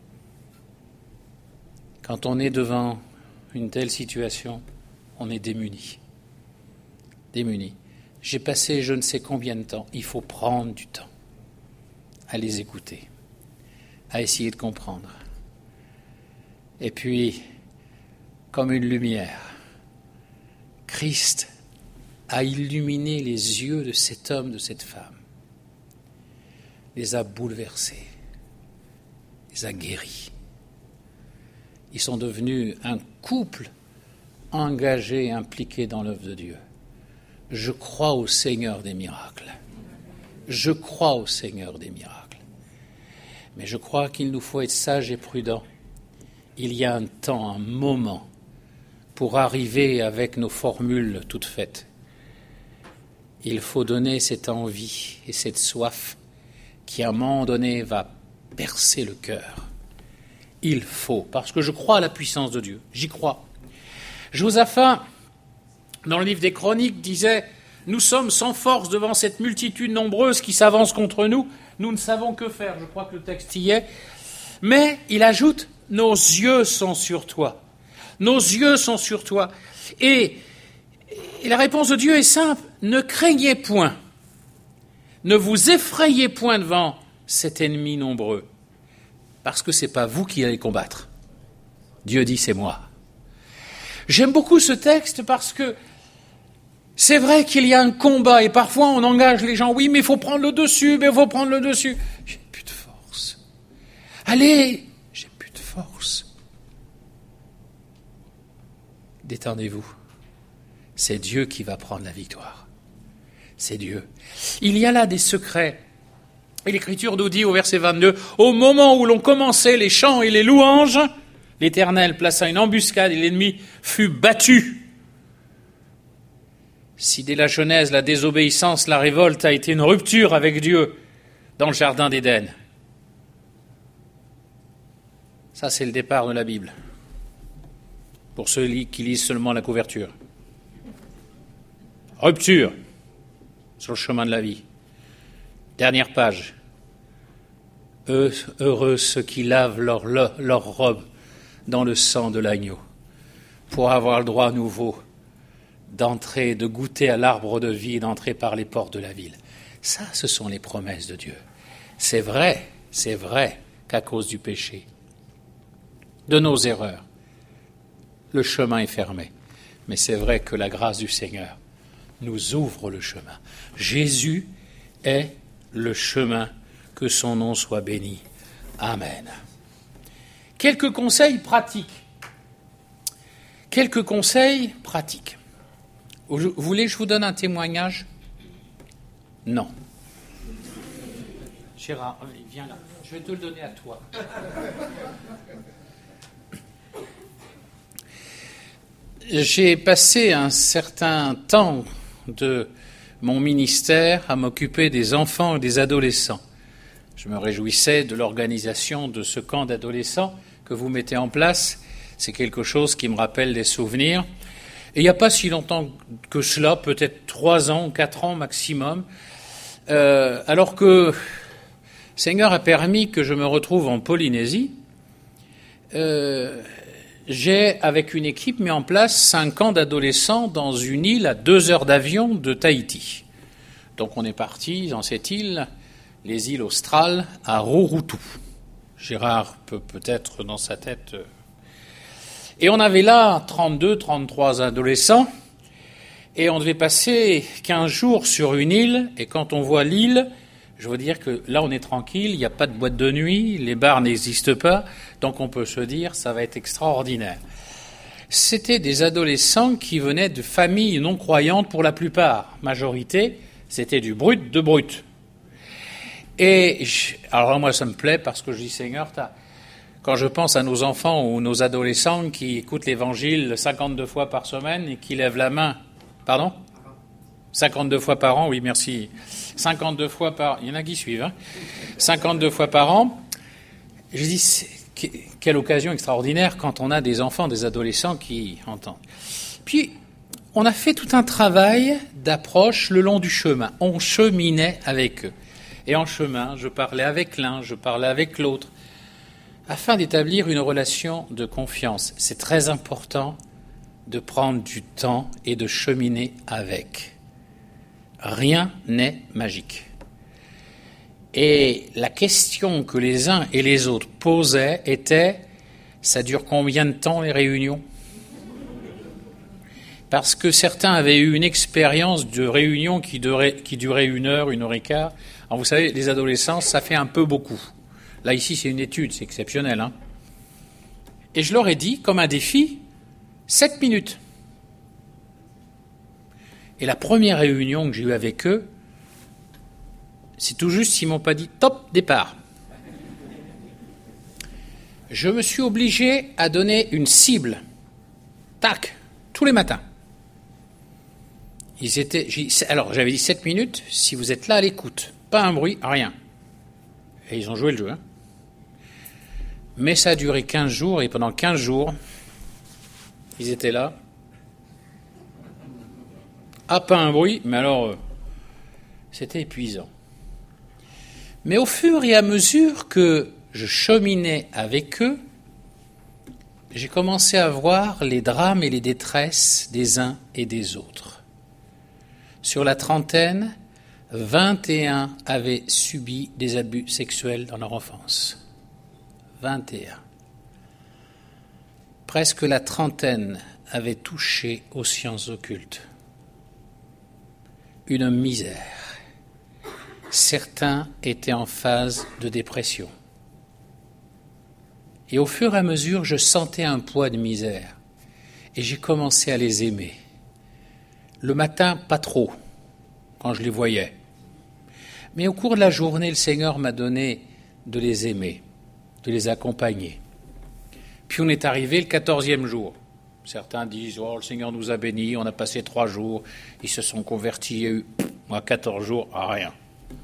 Quand on est devant une telle situation, on est démuni. Démuni. J'ai passé je ne sais combien de temps. Il faut prendre du temps à les écouter, à essayer de comprendre. Et puis, comme une lumière, Christ a illuminé les yeux de cet homme, de cette femme, les a bouleversés, les a guéris. Ils sont devenus un couple engagé, impliqué dans l'œuvre de Dieu. Je crois au Seigneur des miracles. Je crois au Seigneur des miracles. Mais je crois qu'il nous faut être sages et prudents. Il y a un temps, un moment, pour arriver avec nos formules toutes faites. Il faut donner cette envie et cette soif qui, à un moment donné, va percer le cœur. Il faut, parce que je crois à la puissance de Dieu. J'y crois. Josaphat, dans le livre des Chroniques, disait « Nous sommes sans force devant cette multitude nombreuse qui s'avance contre nous. Nous ne savons que faire. » Je crois que le texte y est. Mais il ajoute « Nos yeux sont sur toi. » Nos yeux sont sur toi. Et la réponse de Dieu est simple. Ne craignez point. Ne vous effrayez point devant cet ennemi nombreux. Parce que ce n'est pas vous qui allez combattre. Dieu dit, c'est moi. J'aime beaucoup ce texte parce que c'est vrai qu'il y a un combat et parfois on engage les gens. Oui, mais il faut prendre le dessus, J'ai plus de force. Allez, j'ai plus de force. Détendez-vous. C'est Dieu qui va prendre la victoire. C'est Dieu. Il y a là des secrets. Et l'Écriture nous dit au verset 22, « Au moment où l'on commençait les chants et les louanges, l'Éternel plaça une embuscade et l'ennemi fut battu. » Si dès la Genèse, la désobéissance, la révolte a été une rupture avec Dieu dans le jardin d'Éden, ça c'est le départ de la Bible. pour ceux qui lisent seulement la couverture. Rupture sur le chemin de la vie. Dernière page. Heureux ceux qui lavent leur robe dans le sang de l'agneau, pour avoir le droit à nouveau d'entrer, de goûter à l'arbre de vie et d'entrer par les portes de la ville. Ça, ce sont les promesses de Dieu. C'est vrai qu'à cause du péché, de nos erreurs, le chemin est fermé. Mais c'est vrai que la grâce du Seigneur nous ouvre le chemin. Jésus est le chemin, que son nom soit béni. Amen. Quelques conseils pratiques. Vous voulez que je vous donne un témoignage? Non. Gérard, viens là. Je vais te le donner à toi. J'ai passé un certain temps de mon ministère à m'occuper des enfants et des adolescents. Je me réjouissais de l'organisation de ce camp d'adolescents que vous mettez en place. C'est quelque chose qui me rappelle des souvenirs. Et il n'y a pas si longtemps que cela, peut-être 3 ans, 4 ans maximum, alors que le Seigneur a permis que je me retrouve en Polynésie, j'ai, avec une équipe, mis en place 5 camps d'adolescents dans une île à 2 heures d'avion de Tahiti. Donc on est parti dans cette île, les îles australes, à Rurutu. Gérard peut-être dans sa tête. Et on avait là 32, 33 adolescents, et on devait passer 15 jours sur une île, et quand on voit l'île, je veux dire que là on est tranquille, il n'y a pas de boîte de nuit, les bars n'existent pas, donc on peut se dire ça va être extraordinaire. C'était des adolescents qui venaient de familles non croyantes pour la plupart, majorité, c'était du brut de brut. Et alors moi ça me plaît parce que je dis Seigneur, quand je pense à nos enfants ou nos adolescents qui écoutent l'évangile 52 fois par semaine et qui lèvent la main, pardon ? 52 fois par an, oui merci, 52 fois par, il y en a qui suivent, 52 fois par an, je dis quelle occasion extraordinaire quand on a des enfants, des adolescents qui entendent. Puis on a fait tout un travail d'approche le long du chemin, on cheminait avec eux. Et en chemin, je parlais avec l'un, je parlais avec l'autre, afin d'établir une relation de confiance. C'est très important de prendre du temps et de cheminer avec. Rien n'est magique. Et la question que les uns et les autres posaient était, ça dure combien de temps les réunions ? Parce que certains avaient eu une expérience de réunion qui durait 1 heure, 1 heure et quart. Alors vous savez, les adolescents, ça fait un peu beaucoup. Là, ici, c'est une étude, c'est exceptionnel. Et je leur ai dit, comme un défi, 7 minutes. Et la première réunion que j'ai eue avec eux, c'est tout juste s'ils ne m'ont pas dit « top, départ ». Je me suis obligé à donner une cible. Tac, tous les matins. Alors, j'avais dit 7 minutes, si vous êtes là à l'écoute. Pas un bruit, rien. Et ils ont joué le jeu. Mais ça a duré 15 jours, et pendant 15 jours, ils étaient là. Ah, pas un bruit, mais alors, c'était épuisant. Mais au fur et à mesure que je cheminais avec eux, j'ai commencé à voir les drames et les détresses des uns et des autres. Sur la trentaine, 21 avaient subi des abus sexuels dans leur enfance. 21. Presque la trentaine avaient touché aux sciences occultes. Une misère. Certains étaient en phase de dépression. Et au fur et à mesure, je sentais un poids de misère. Et j'ai commencé à les aimer. Le matin, pas trop, quand je les voyais. Mais au cours de la journée, le Seigneur m'a donné de les aimer, de les accompagner. Puis on est arrivé le 14e jour. Certains disent, oh, le Seigneur nous a bénis, on a passé 3 jours, ils se sont convertis, il y a eu, moi, 14 jours, rien.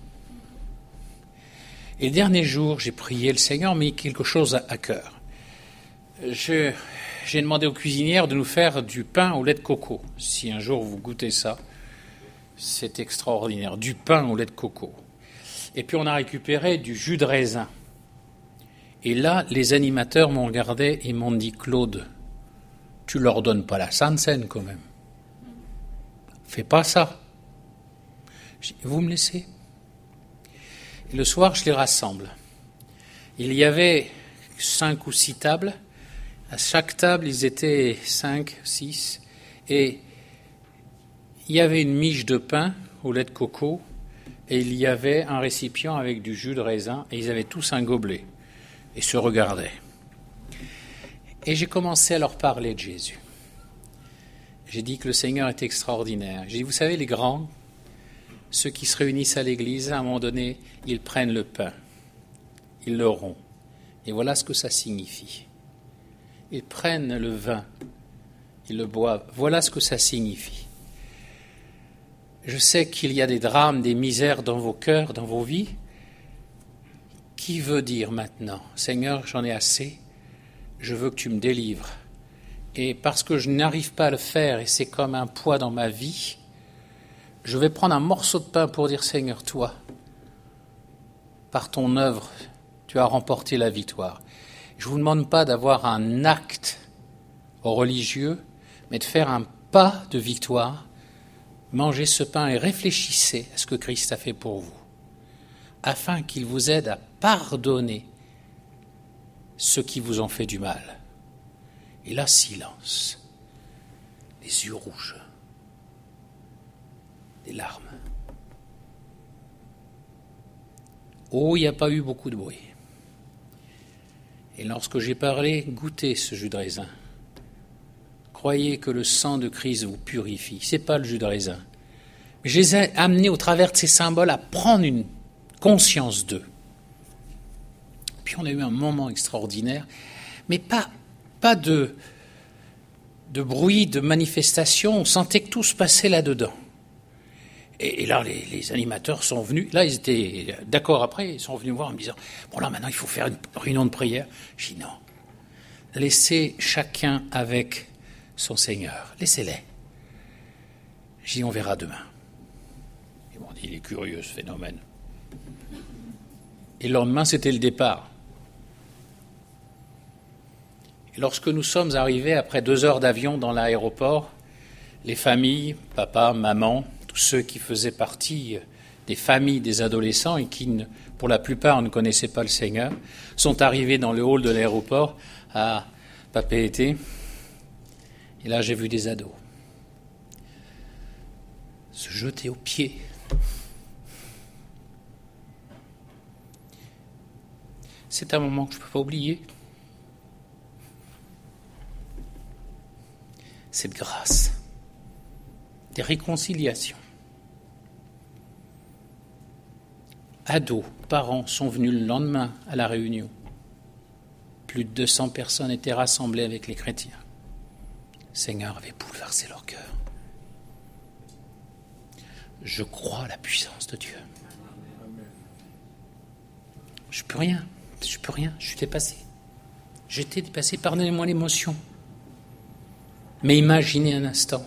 Et le dernier jour, j'ai prié, le Seigneur m'a mis quelque chose à cœur. j'ai demandé aux cuisinières de nous faire du pain au lait de coco. Si un jour vous goûtez ça, c'est extraordinaire. Du pain au lait de coco. Et puis on a récupéré du jus de raisin. Et là, les animateurs m'ont regardé et m'ont dit « Claude, tu leur donnes pas la Sainte Seine quand même. Fais pas ça. » J'ai dit « Vous me laissez ?» Et le soir, je les rassemble. Il y avait 5 ou 6 tables. À chaque table, ils étaient 5, 6. Et il y avait une miche de pain au lait de coco. Et il y avait un récipient avec du jus de raisin. Et ils avaient tous un gobelet. Et se regardaient. Et j'ai commencé à leur parler de Jésus. J'ai dit que le Seigneur est extraordinaire. J'ai dit, vous savez, les grands, ceux qui se réunissent à l'église, à un moment donné, ils prennent le pain, ils le rompent. Et voilà ce que ça signifie. Ils prennent le vin, ils le boivent. Voilà ce que ça signifie. Je sais qu'il y a des drames, des misères dans vos cœurs, dans vos vies. Qui veut dire maintenant, Seigneur, j'en ai assez, je veux que tu me délivres. Et parce que je n'arrive pas à le faire et c'est comme un poids dans ma vie, je vais prendre un morceau de pain pour dire, Seigneur, toi, par ton œuvre, tu as remporté la victoire. Je ne vous demande pas d'avoir un acte religieux, mais de faire un pas de victoire. Mangez ce pain et réfléchissez à ce que Christ a fait pour vous, afin qu'il vous aide à pardonner ceux qui vous ont fait du mal. Et là, silence, les yeux rouges, des larmes. Oh, il n'y a pas eu beaucoup de bruit. Et lorsque j'ai parlé, goûtez ce jus de raisin. Croyez que le sang de Christ vous purifie. Ce n'est pas le jus de raisin. Mais je les ai amenés au travers de ces symboles à prendre une conscience d'eux. Puis on a eu un moment extraordinaire, mais pas de bruit, de manifestation. On sentait que tout se passait là-dedans. Et là, les animateurs sont venus. Là, ils étaient d'accord après. Ils sont venus me voir en me disant « Bon, là, maintenant, il faut faire une réunion de prière. » J'ai dit « Non. Laissez chacun avec son Seigneur. Laissez-les. » J'ai dit « On verra demain. » Ils m'ont dit « Il est curieux, ce phénomène. » Et le lendemain, c'était le départ. Et lorsque nous sommes arrivés, après 2 heures d'avion dans l'aéroport, les familles, papa, maman, tous ceux qui faisaient partie des familles des adolescents et qui, pour la plupart, ne connaissaient pas le Seigneur, sont arrivés dans le hall de l'aéroport à Papeete. Et là, j'ai vu des ados se jeter aux pieds. C'est un moment que je ne peux pas oublier. Cette grâce, des réconciliations. Ados, parents sont venus le lendemain à la réunion. Plus de 200 personnes étaient rassemblées avec les chrétiens. Le Seigneur avait bouleversé leur cœur. Je crois à la puissance de Dieu. Je peux rien, je suis dépassé. J'étais dépassé, pardonnez-moi l'émotion. Mais imaginez un instant.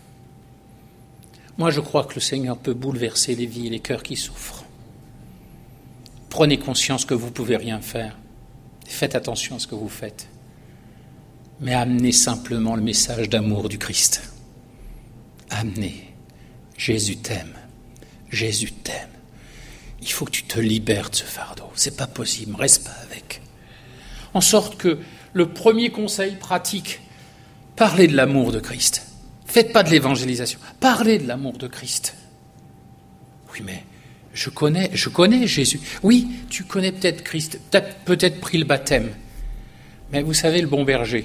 Moi, je crois que le Seigneur peut bouleverser les vies et les cœurs qui souffrent. Prenez conscience que vous ne pouvez rien faire. Faites attention à ce que vous faites. Mais amenez simplement le message d'amour du Christ. Amenez. Jésus t'aime. Jésus t'aime. Il faut que tu te libères de ce fardeau. C'est pas possible. Reste pas avec. En sorte que le premier conseil pratique, parlez de l'amour de Christ. Faites pas de l'évangélisation. Parlez de l'amour de Christ. Oui, mais je connais Jésus. Oui, tu connais peut-être Christ. Tu as peut-être pris le baptême. Mais vous savez, le bon berger,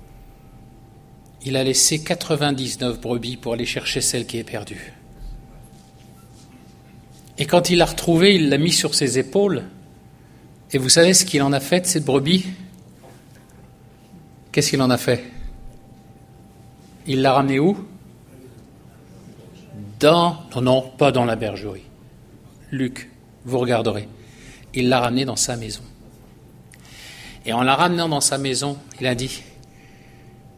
il a laissé 99 brebis pour aller chercher celle qui est perdue. Et quand il l'a retrouvée, il l'a mis sur ses épaules. Et vous savez ce qu'il en a fait de cette brebis ? Qu'est-ce qu'il en a fait ? Il l'a ramené où ? Non, pas dans la bergerie. Luc, vous regarderez. Il l'a ramené dans sa maison. Et en la ramenant dans sa maison, il a dit,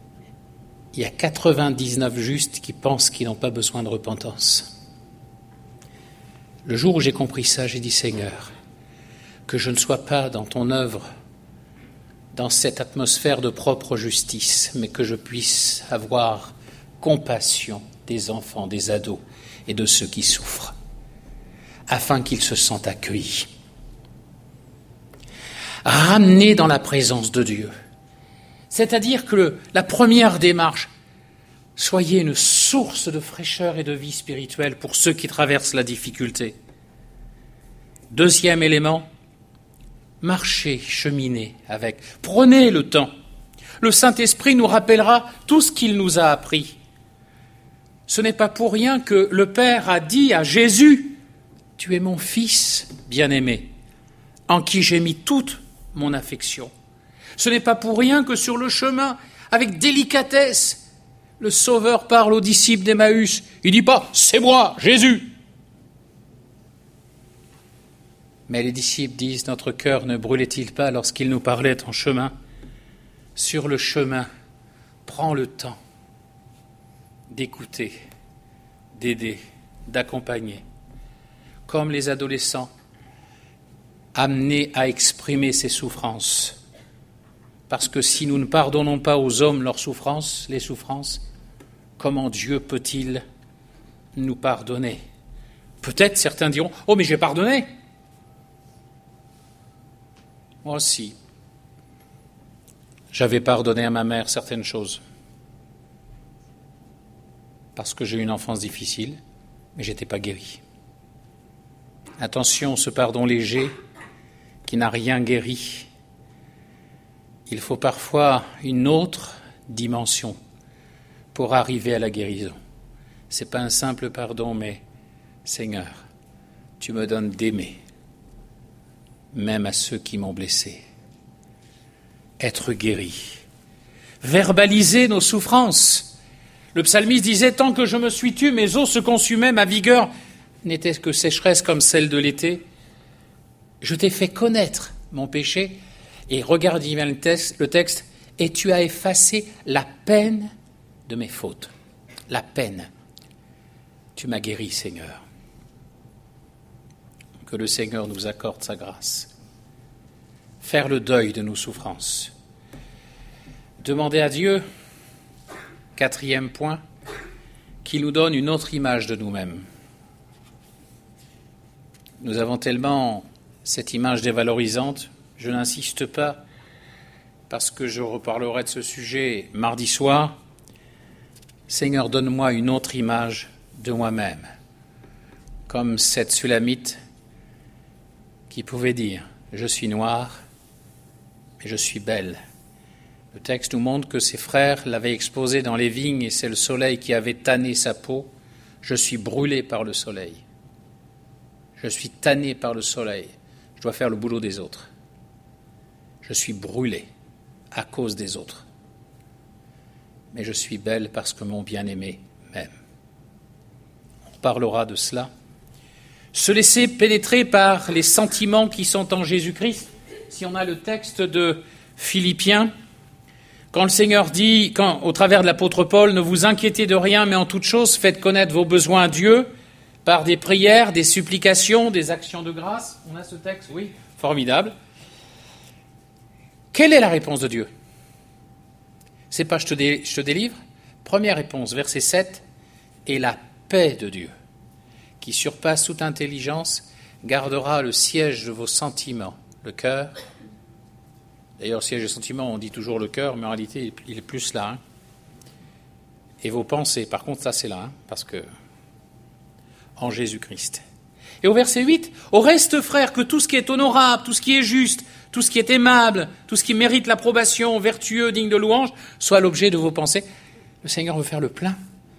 il y a 99 justes qui pensent qu'ils n'ont pas besoin de repentance. Le jour où j'ai compris ça, j'ai dit, Seigneur, que je ne sois pas dans ton œuvre, dans cette atmosphère de propre justice, mais que je puisse avoir compassion des enfants, des ados et de ceux qui souffrent, afin qu'ils se sentent accueillis, ramenés dans la présence de Dieu. C'est-à-dire que la première démarche, soyez une source de fraîcheur et de vie spirituelle pour ceux qui traversent la difficulté. Deuxième élément, marchez, cheminez avec. Prenez le temps. Le Saint-Esprit nous rappellera tout ce qu'il nous a appris. Ce n'est pas pour rien que le Père a dit à Jésus, « Tu es mon Fils bien-aimé, en qui j'ai mis toute mon affection. » Ce n'est pas pour rien que sur le chemin, avec délicatesse, le Sauveur parle aux disciples d'Emmaüs. Il ne dit pas « C'est moi, Jésus !» Mais les disciples disent « Notre cœur ne brûlait-il pas lorsqu'il nous parlait en chemin ?» Sur le chemin, prends le temps d'écouter, d'aider, d'accompagner. Comme les adolescents, amenés à exprimer ses souffrances. Parce que si nous ne pardonnons pas aux hommes leurs souffrances, les souffrances, comment Dieu peut-il nous pardonner ? Peut-être certains diront « Oh, mais j'ai pardonné !» Moi aussi, j'avais pardonné à ma mère certaines choses. Parce que j'ai eu une enfance difficile, mais je n'étais pas guéri. Attention, ce pardon léger qui n'a rien guéri. Il faut parfois une autre dimension pour arriver à la guérison. Ce n'est pas un simple pardon, mais Seigneur, tu me donnes d'aimer, même à ceux qui m'ont blessé. Être guéri. Verbaliser nos souffrances. Le psalmiste disait « Tant que je me suis tu, mes os se consumaient, ma vigueur n'était que sécheresse comme celle de l'été. Je t'ai fait connaître mon péché. » Et regarde bien le texte, « Et tu as effacé la peine de mes fautes. » La peine. Tu m'as guéri, Seigneur. Que le Seigneur nous accorde sa grâce. Faire le deuil de nos souffrances. Demander à Dieu, quatrième point, qu'il nous donne une autre image de nous-mêmes. Nous avons tellement cette image dévalorisante, je n'insiste pas, parce que je reparlerai de ce sujet mardi soir. Seigneur, donne-moi une autre image de moi-même, comme cette Sulamite qui pouvait dire « Je suis noire, mais je suis belle ». Le texte nous montre que ses frères l'avaient exposée dans les vignes et c'est le soleil qui avait tanné sa peau. Je suis brûlé par le soleil. Je suis tanné par le soleil. Je dois faire le boulot des autres. Je suis brûlé à cause des autres. Mais je suis belle parce que mon bien-aimé m'aime. On parlera de cela. Se laisser pénétrer par les sentiments qui sont en Jésus-Christ. Si on a le texte de Philippiens, quand le Seigneur dit, au travers de l'apôtre Paul, « Ne vous inquiétez de rien, mais en toute chose, faites connaître vos besoins à Dieu par des prières, des supplications, des actions de grâce. » On a ce texte, oui, formidable. Quelle est la réponse de Dieu ? C'est pas « je te délivre ». Première réponse, verset 7, « Et la paix de Dieu, qui surpasse toute intelligence, gardera le siège de vos sentiments, le cœur. » D'ailleurs, siège de sentiments, on dit toujours le cœur, mais en réalité, il est plus là. Et vos pensées, par contre, ça c'est là, parce que en Jésus-Christ. Et au verset 8, « Au reste, frères, que tout ce qui est honorable, tout ce qui est juste, tout ce qui est aimable, tout ce qui mérite l'approbation, vertueux, digne de louange, soit l'objet de vos pensées. » Le Seigneur veut faire le plein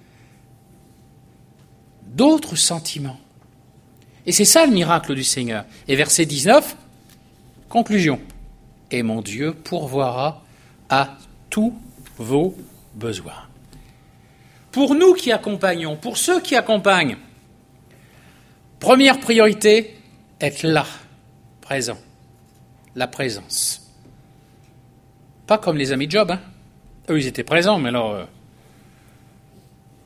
d'autres sentiments. Et c'est ça le miracle du Seigneur. Et verset 19, conclusion. « Et mon Dieu pourvoira à tous vos besoins. » Pour nous qui accompagnons, pour ceux qui accompagnent, première priorité, être là, présent. La présence. Pas comme les amis de Job, hein. Eux, ils étaient présents, mais alors,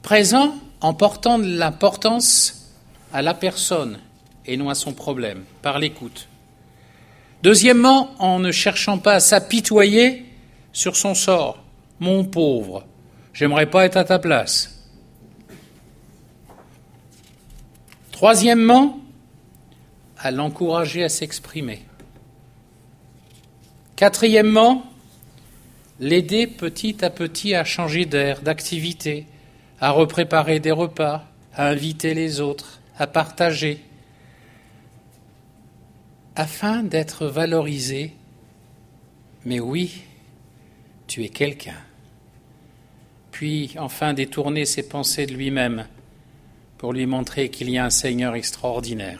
Présent en portant de l'importance à la personne et non à son problème, par l'écoute. Deuxièmement, en ne cherchant pas à s'apitoyer sur son sort. Mon pauvre, j'aimerais pas être à ta place. Troisièmement, à l'encourager à s'exprimer. Quatrièmement, l'aider petit à petit à changer d'air, d'activité, à repréparer des repas, à inviter les autres, à partager, afin d'être valorisé. Mais oui, tu es quelqu'un. Puis enfin détourner ses pensées de lui-même pour lui montrer qu'il y a un Seigneur extraordinaire.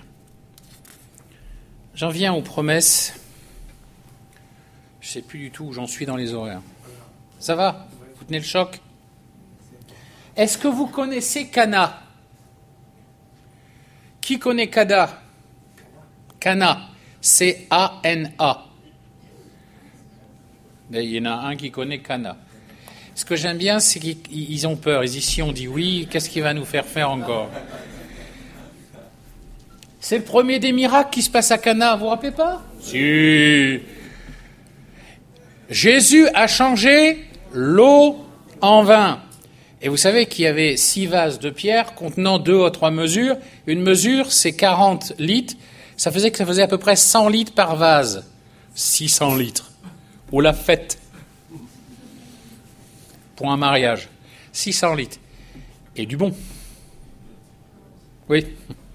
J'en viens aux promesses. Je ne sais plus du tout où j'en suis dans les horaires. Ça va? Vous tenez le choc? Est-ce que vous connaissez Cana? Qui connaît Cana? Cana, C-A-N-A. Mais il y en a un qui connaît Cana. Ce que j'aime bien, c'est qu'ils ont peur. Ici, on dit oui, qu'est-ce qu'il va nous faire encore? C'est le premier des miracles qui se passe à Cana, vous vous rappelez pas? Si. Jésus a changé l'eau en vin. Et vous savez qu'il y avait 6 vases de pierre contenant 2 ou 3 mesures. Une mesure, c'est 40 litres. Ça faisait à peu près 100 litres par vase. 600 litres. Ou la fête. Pour un mariage. 600 litres. Et du bon. Oui.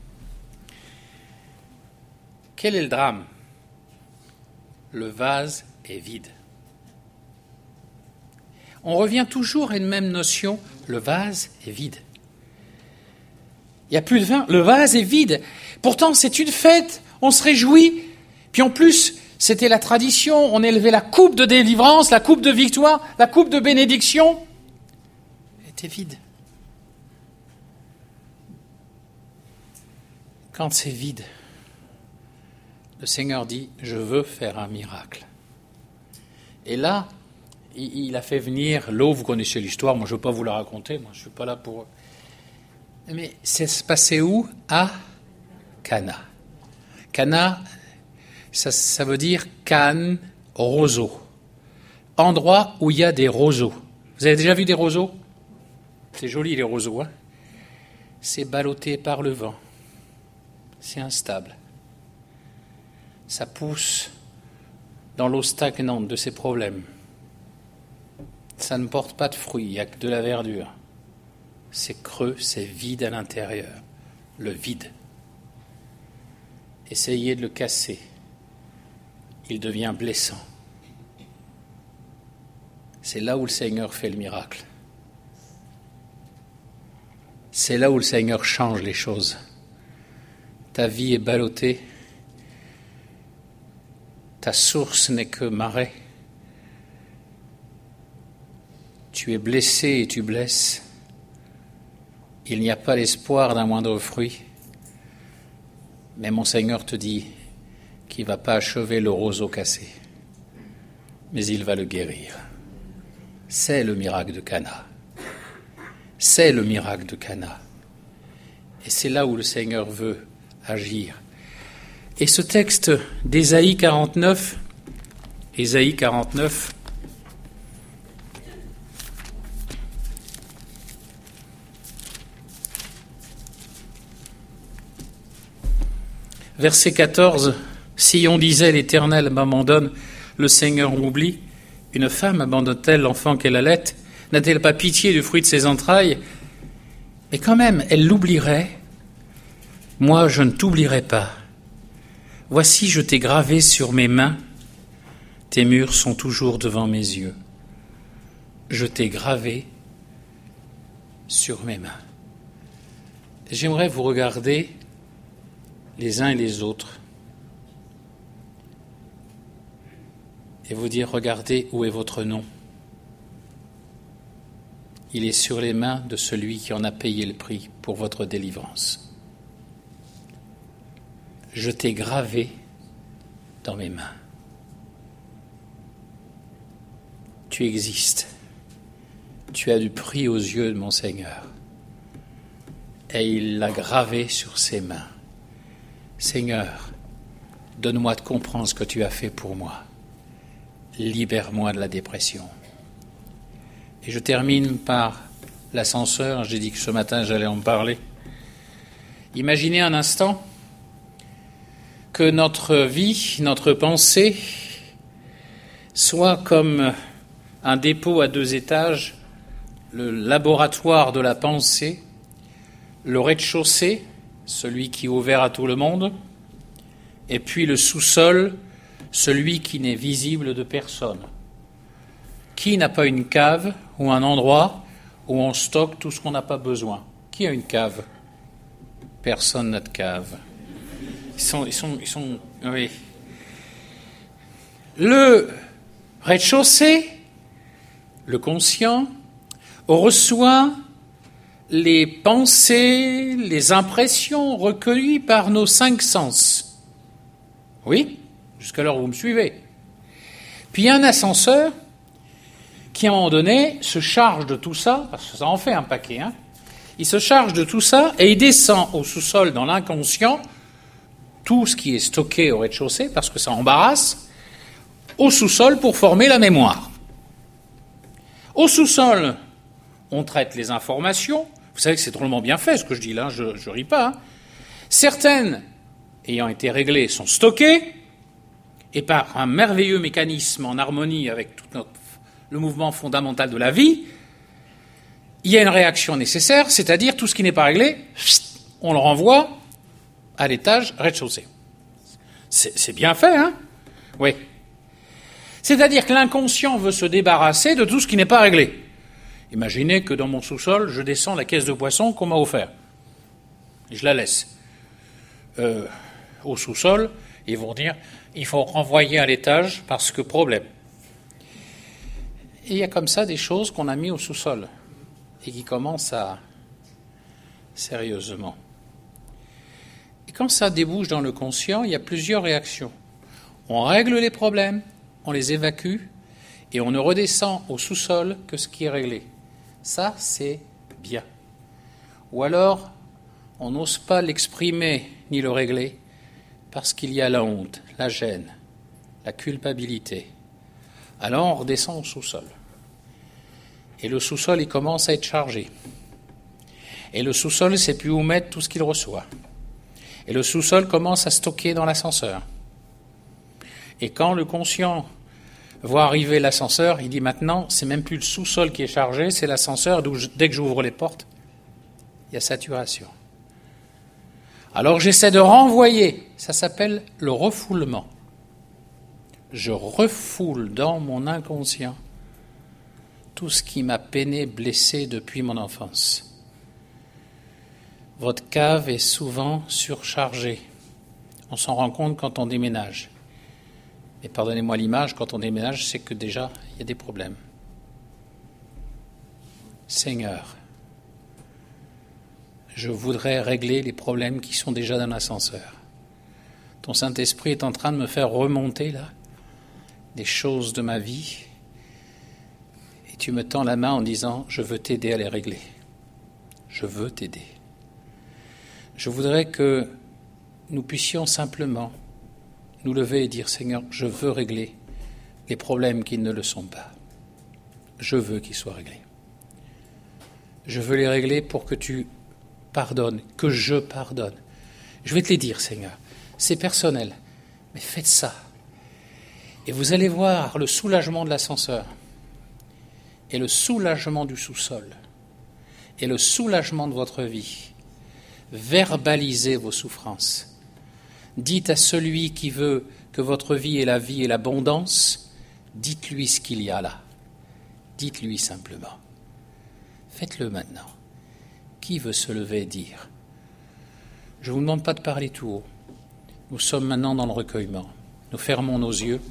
Quel est le drame? Le vase est vide. On revient toujours à une même notion, le vase est vide. Il n'y a plus de vin, le vase est vide. Pourtant, c'est une fête, on se réjouit. Puis en plus, c'était la tradition, on élevait la coupe de délivrance, la coupe de victoire, la coupe de bénédiction. Elle était vide. Quand c'est vide, le Seigneur dit, je veux faire un miracle. Et là, il a fait venir l'eau, vous connaissez l'histoire, moi je ne veux pas vous la raconter, moi je ne suis pas là pour... Mais c'est se passé où? À Cana. Cana, ça veut dire Cannes, roseau. Endroit où il y a des roseaux. Vous avez déjà vu des roseaux? C'est joli les roseaux, hein? C'est ballotté par le vent. C'est instable. Ça pousse dans l'eau stagnante de ses problèmes. Ça ne porte pas de fruits, il n'y a que de la verdure. C'est creux, c'est vide à l'intérieur. Le vide. Essayez de le casser. Il devient blessant. C'est là où le Seigneur fait le miracle. C'est là où le Seigneur change les choses. Ta vie est ballottée. Ta source n'est que marais. Tu es blessé et tu blesses. Il n'y a pas l'espoir d'un moindre fruit. Mais mon Seigneur te dit qu'il ne va pas achever le roseau cassé, mais il va le guérir. C'est le miracle de Cana. C'est le miracle de Cana. Et c'est là où le Seigneur veut agir. Et ce texte d'Ésaïe 49, verset 14, si on disait l'Éternel m'abandonne, le Seigneur m'oublie, une femme abandonne-t-elle l'enfant qu'elle allait? N'a-t-elle pas pitié du fruit de ses entrailles? Mais quand même, elle l'oublierait. Moi, je ne t'oublierai pas. Voici, je t'ai gravé sur mes mains. Tes murs sont toujours devant mes yeux. Je t'ai gravé sur mes mains. J'aimerais vous regarder les uns et les autres et vous dire, regardez où est votre nom. Il est sur les mains de celui qui en a payé le prix pour votre délivrance. Je t'ai gravé dans mes mains. Tu existes. Tu as du prix aux yeux de mon Seigneur. et il l'a gravé sur ses mains. Seigneur, donne-moi de comprendre ce que tu as fait pour moi. Libère-moi de la dépression. Et je termine par l'ascenseur. J'ai dit que ce matin j'allais en parler. Imaginez un instant que notre vie, notre pensée, soit comme un dépôt à 2 étages, le laboratoire de la pensée, le rez-de-chaussée, celui qui est ouvert à tout le monde, et puis le sous-sol, celui qui n'est visible de personne. Qui n'a pas une cave ou un endroit où on stocke tout ce qu'on n'a pas besoin? Qui a une cave? Personne n'a de cave. Ils sont, oui. Le rez-de-chaussée, le conscient, reçoit les pensées, les impressions recueillies par nos 5 sens. Oui, jusqu'alors vous me suivez. Puis il y a un ascenseur qui, à un moment donné, se charge de tout ça, parce que ça en fait un paquet, hein. Il se charge de tout ça et il descend au sous-sol dans l'inconscient, tout ce qui est stocké au rez-de-chaussée, parce que ça embarrasse, au sous-sol pour former la mémoire. Au sous-sol, on traite les informations. Vous savez que c'est drôlement bien fait, ce que je dis là, je ris pas. Hein. Certaines, ayant été réglées, sont stockées, et par un merveilleux mécanisme en harmonie avec tout le mouvement fondamental de la vie, il y a une réaction nécessaire, c'est-à-dire tout ce qui n'est pas réglé, on le renvoie à l'étage rez-de-chaussée. C'est bien fait, hein? Oui. C'est-à-dire que l'inconscient veut se débarrasser de tout ce qui n'est pas réglé. Imaginez que dans mon sous-sol, je descends la caisse de poisson qu'on m'a offerte. Et je la laisse. Au sous-sol, ils vont dire, il faut renvoyer à l'étage parce que problème. Et il y a comme ça des choses qu'on a mis au sous-sol et qui commencent à sérieusement. Et quand ça débouche dans le conscient, il y a plusieurs réactions. On règle les problèmes, on les évacue et on ne redescend au sous-sol que ce qui est réglé. Ça, c'est bien. Ou alors, on n'ose pas l'exprimer ni le régler parce qu'il y a la honte, la gêne, la culpabilité. Alors, on redescend au sous-sol. Et le sous-sol, il commence à être chargé. Et le sous-sol ne sait plus où mettre tout ce qu'il reçoit. Et le sous-sol commence à stocker dans l'ascenseur. Et quand le conscient voit arriver l'ascenseur, il dit maintenant, c'est même plus le sous-sol qui est chargé, c'est l'ascenseur d'où dès que j'ouvre les portes, il y a saturation. Alors j'essaie de renvoyer, ça s'appelle le refoulement. Je refoule dans mon inconscient tout ce qui m'a peiné, blessé depuis mon enfance. Votre cave est souvent surchargée. On s'en rend compte quand on déménage. Et pardonnez-moi l'image, quand on déménage, c'est que déjà, il y a des problèmes. Seigneur, je voudrais régler les problèmes qui sont déjà dans l'ascenseur. Ton Saint-Esprit est en train de me faire remonter, là, des choses de ma vie. Et tu me tends la main en disant, je veux t'aider à les régler. Je veux t'aider. Je voudrais que nous puissions simplement nous lever et dire, Seigneur, je veux régler les problèmes qui ne le sont pas. Je veux qu'ils soient réglés. Je veux les régler pour que tu pardonnes, que je pardonne. Je vais te les dire, Seigneur. C'est personnel, mais faites ça. Et vous allez voir le soulagement de l'ascenseur, et le soulagement du sous-sol, et le soulagement de votre vie. Verbalisez vos souffrances. Dites à celui qui veut que votre vie est la vie et l'abondance, dites-lui ce qu'il y a là. Dites-lui simplement. Faites-le maintenant. Qui veut se lever et dire? Je ne vous demande pas de parler tout haut. Nous sommes maintenant dans le recueillement. Nous fermons nos yeux.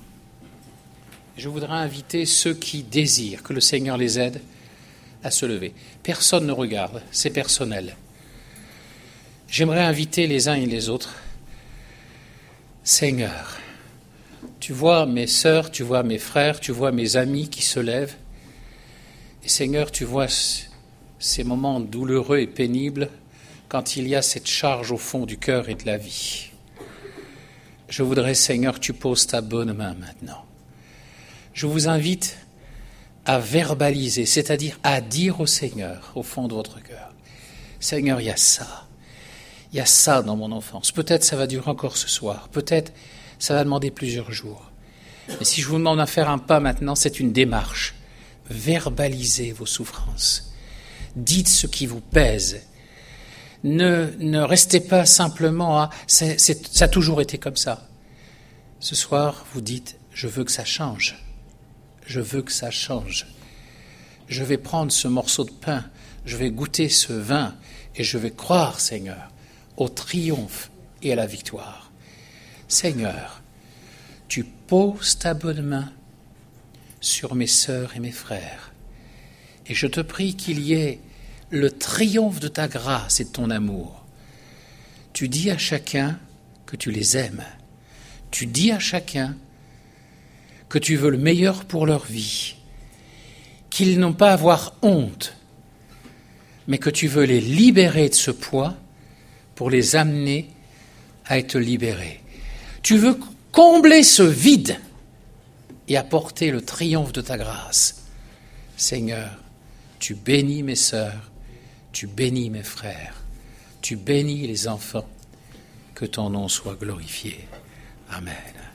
Je voudrais inviter ceux qui désirent que le Seigneur les aide à se lever. Personne ne regarde, c'est personnel. J'aimerais inviter les uns et les autres. Seigneur, tu vois mes sœurs, tu vois mes frères, tu vois mes amis qui se lèvent. Et Seigneur, tu vois ces moments douloureux et pénibles quand il y a cette charge au fond du cœur et de la vie. Je voudrais, Seigneur, que tu poses ta bonne main maintenant. Je vous invite à verbaliser, c'est-à-dire à dire au Seigneur, au fond de votre cœur, Seigneur, il y a ça dans mon enfance. Peut-être ça va durer encore ce soir, peut-être ça va demander plusieurs jours. Mais si je vous demande à faire un pas maintenant, c'est une démarche. Verbalisez vos souffrances. Dites ce qui vous pèse. Ne restez pas simplement à « ça a toujours été comme ça ». Ce soir, vous dites « je veux que ça change ». Je veux que ça change. Je vais prendre ce morceau de pain, je vais goûter ce vin et je vais croire, Seigneur, au triomphe et à la victoire. Seigneur, tu poses ta bonne main sur mes sœurs et mes frères. Et je te prie qu'il y ait le triomphe de ta grâce et de ton amour. Tu dis à chacun que tu les aimes. Tu dis à chacun que tu veux le meilleur pour leur vie, qu'ils n'ont pas à avoir honte, mais que tu veux les libérer de ce poids pour les amener à être libérés. Tu veux combler ce vide et apporter le triomphe de ta grâce. Seigneur, tu bénis mes sœurs, tu bénis mes frères, tu bénis les enfants, que ton nom soit glorifié. Amen.